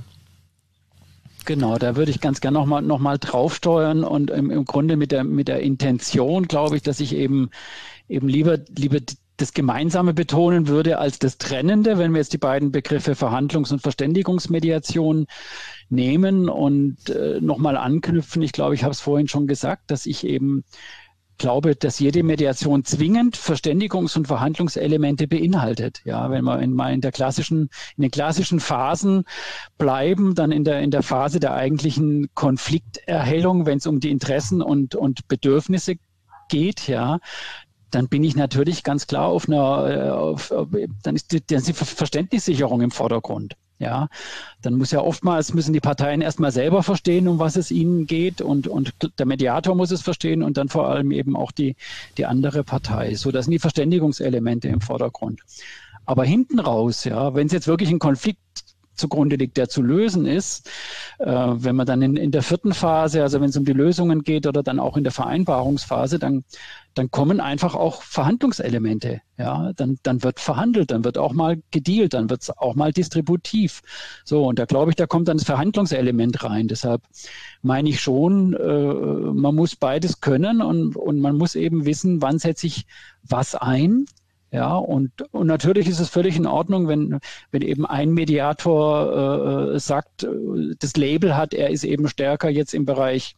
S1: Genau, da würde ich ganz gerne nochmal noch mal draufsteuern und im, im Grunde mit der, mit der Intention, glaube ich, dass ich eben, eben lieber, lieber das Gemeinsame betonen würde als das Trennende, wenn wir jetzt die beiden Begriffe Verhandlungs- und Verständigungsmediation nehmen und äh, nochmal anknüpfen. Ich glaube, ich habe es vorhin schon gesagt, dass ich eben glaube, dass jede Mediation zwingend Verständigungs- und Verhandlungselemente beinhaltet. Ja, wenn wir in, mal in der klassischen, in den klassischen Phasen bleiben, dann in der, in der Phase der eigentlichen Konflikterhellung, wenn es um die Interessen und, und Bedürfnisse geht, ja, dann bin ich natürlich ganz klar auf einer, auf, dann ist die, dann ist die Verständnissicherung im Vordergrund. Ja, dann muss ja oftmals, müssen die Parteien erstmal selber verstehen, um was es ihnen geht und, und der Mediator muss es verstehen und dann vor allem eben auch die, die andere Partei. So, das sind die Verständigungselemente im Vordergrund. Aber hinten raus, ja, wenn es jetzt wirklich ein Konflikt zugrunde liegt, der zu lösen ist, äh, wenn man dann in, in der vierten Phase, also wenn es um die Lösungen geht oder dann auch in der Vereinbarungsphase, dann, dann kommen einfach auch Verhandlungselemente. Ja, dann, dann wird verhandelt, dann wird auch mal gedealt, dann wird es auch mal distributiv. So, und da glaube ich, da kommt dann das Verhandlungselement rein. Deshalb meine ich schon, äh, man muss beides können und, und man muss eben wissen, wann setze ich was ein. Ja, und, und natürlich ist es völlig in Ordnung, wenn, wenn eben ein Mediator äh, sagt, das Label hat, er ist eben stärker jetzt im Bereich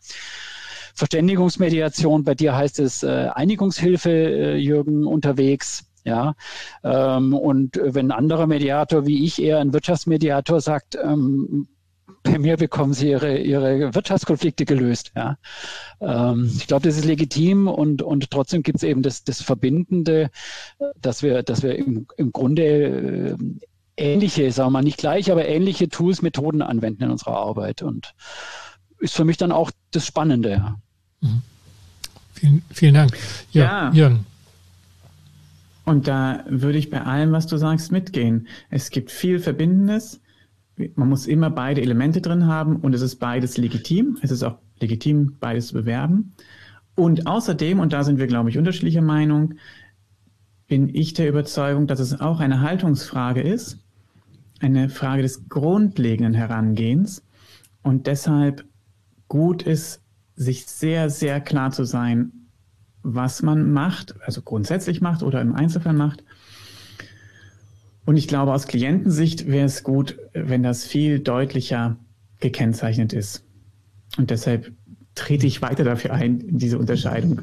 S1: Verständigungsmediation. Bei dir heißt es äh, Einigungshilfe, äh, Jürgen, unterwegs. Ja, ähm, und wenn ein anderer Mediator wie ich, eher ein Wirtschaftsmediator, sagt, ähm, bei mir bekommen Sie Ihre, Ihre Wirtschaftskonflikte gelöst. Ja. Ähm, ich glaube, das ist legitim und, und trotzdem gibt es eben das, das Verbindende, dass wir, dass wir im, im Grunde äh, ähnliche, sagen wir mal nicht gleich, aber ähnliche Tools, Methoden anwenden in unserer Arbeit und ist für mich dann auch das Spannende. Ja.
S3: Mhm. Vielen, vielen Dank. Ja, Jürgen.
S2: Und da würde ich bei allem, was du sagst, mitgehen. Es gibt viel Verbindendes. Man muss immer beide Elemente drin haben und es ist beides legitim. Es ist auch legitim, beides zu bewerben. Und außerdem, und da sind wir, glaube ich, unterschiedlicher Meinung, bin ich der Überzeugung, dass es auch eine Haltungsfrage ist, eine Frage des grundlegenden Herangehens und deshalb gut ist, sich sehr, sehr klar zu sein, was man macht, also grundsätzlich macht oder im Einzelfall macht. Und ich glaube, aus Klientensicht wäre es gut, wenn das viel deutlicher gekennzeichnet ist. Und deshalb trete ich weiter dafür ein, diese Unterscheidung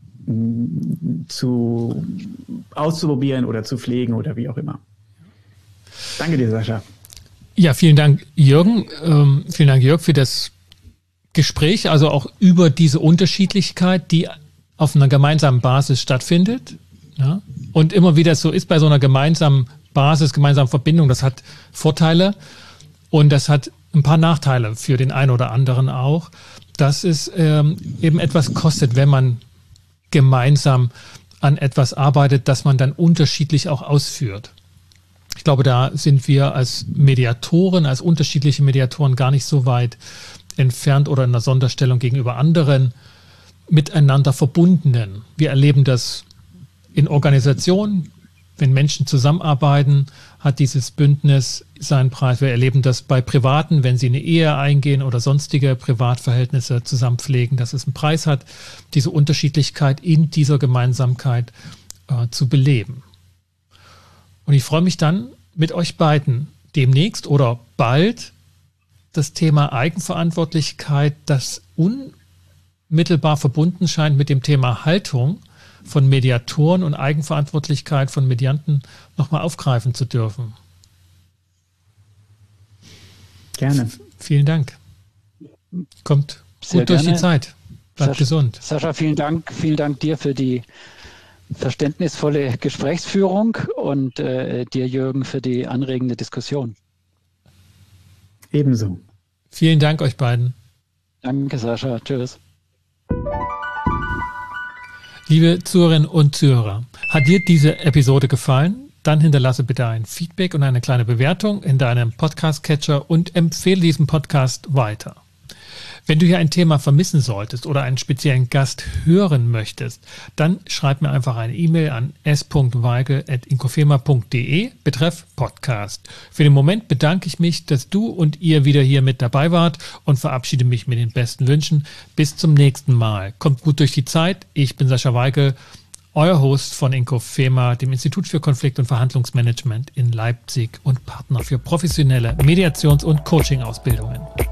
S2: zu auszuprobieren oder zu pflegen oder wie auch immer. Danke dir, Sascha.
S3: Ja, vielen Dank, Jürgen. Ähm, vielen Dank, Jörg, für das Gespräch, also auch über diese Unterschiedlichkeit, die auf einer gemeinsamen Basis stattfindet. Ja? Und immer wieder so ist bei so einer gemeinsamen Basis, gemeinsame Verbindung, das hat Vorteile und das hat ein paar Nachteile für den einen oder anderen auch, dass es ähm, eben etwas kostet, wenn man gemeinsam an etwas arbeitet, das man dann unterschiedlich auch ausführt. Ich glaube, da sind wir als Mediatoren, als unterschiedliche Mediatoren gar nicht so weit entfernt oder in einer Sonderstellung gegenüber anderen miteinander Verbundenen. Wir erleben das in Organisationen. Wenn Menschen zusammenarbeiten, hat dieses Bündnis seinen Preis. Wir erleben das bei Privaten, wenn sie eine Ehe eingehen oder sonstige Privatverhältnisse zusammenpflegen, dass es einen Preis hat, diese Unterschiedlichkeit in dieser Gemeinsamkeit äh, zu beleben. Und ich freue mich dann mit euch beiden demnächst oder bald das Thema Eigenverantwortlichkeit, das unmittelbar verbunden scheint mit dem Thema Haltung von Mediatoren und Eigenverantwortlichkeit von Medianten nochmal aufgreifen zu dürfen.
S2: Gerne.
S3: F- vielen Dank. Kommt
S1: Sehr
S3: gut durch
S1: gerne.
S3: die Zeit. Bleibt
S1: Sascha,
S3: gesund.
S1: Sascha, vielen Dank. Vielen Dank dir für die verständnisvolle Gesprächsführung und äh, dir, Jürgen, für die anregende Diskussion.
S2: Ebenso.
S3: Vielen Dank euch beiden.
S1: Danke, Sascha. Tschüss.
S3: Liebe Zuhörerinnen und Zuhörer, hat dir diese Episode gefallen? Dann hinterlasse bitte ein Feedback und eine kleine Bewertung in deinem Podcast-Catcher und empfehle diesen Podcast weiter. Wenn du hier ein Thema vermissen solltest oder einen speziellen Gast hören möchtest, dann schreib mir einfach eine E-Mail an s punkt weigel at inkofema punkt de betreff Podcast. Für den Moment bedanke ich mich, dass du und ihr wieder hier mit dabei wart und verabschiede mich mit den besten Wünschen. Bis zum nächsten Mal. Kommt gut durch die Zeit. Ich bin Sascha Weigel, euer Host von Inkofema, dem Institut für Konflikt- und Verhandlungsmanagement in Leipzig und Partner für professionelle Mediations- und Coaching-Ausbildungen.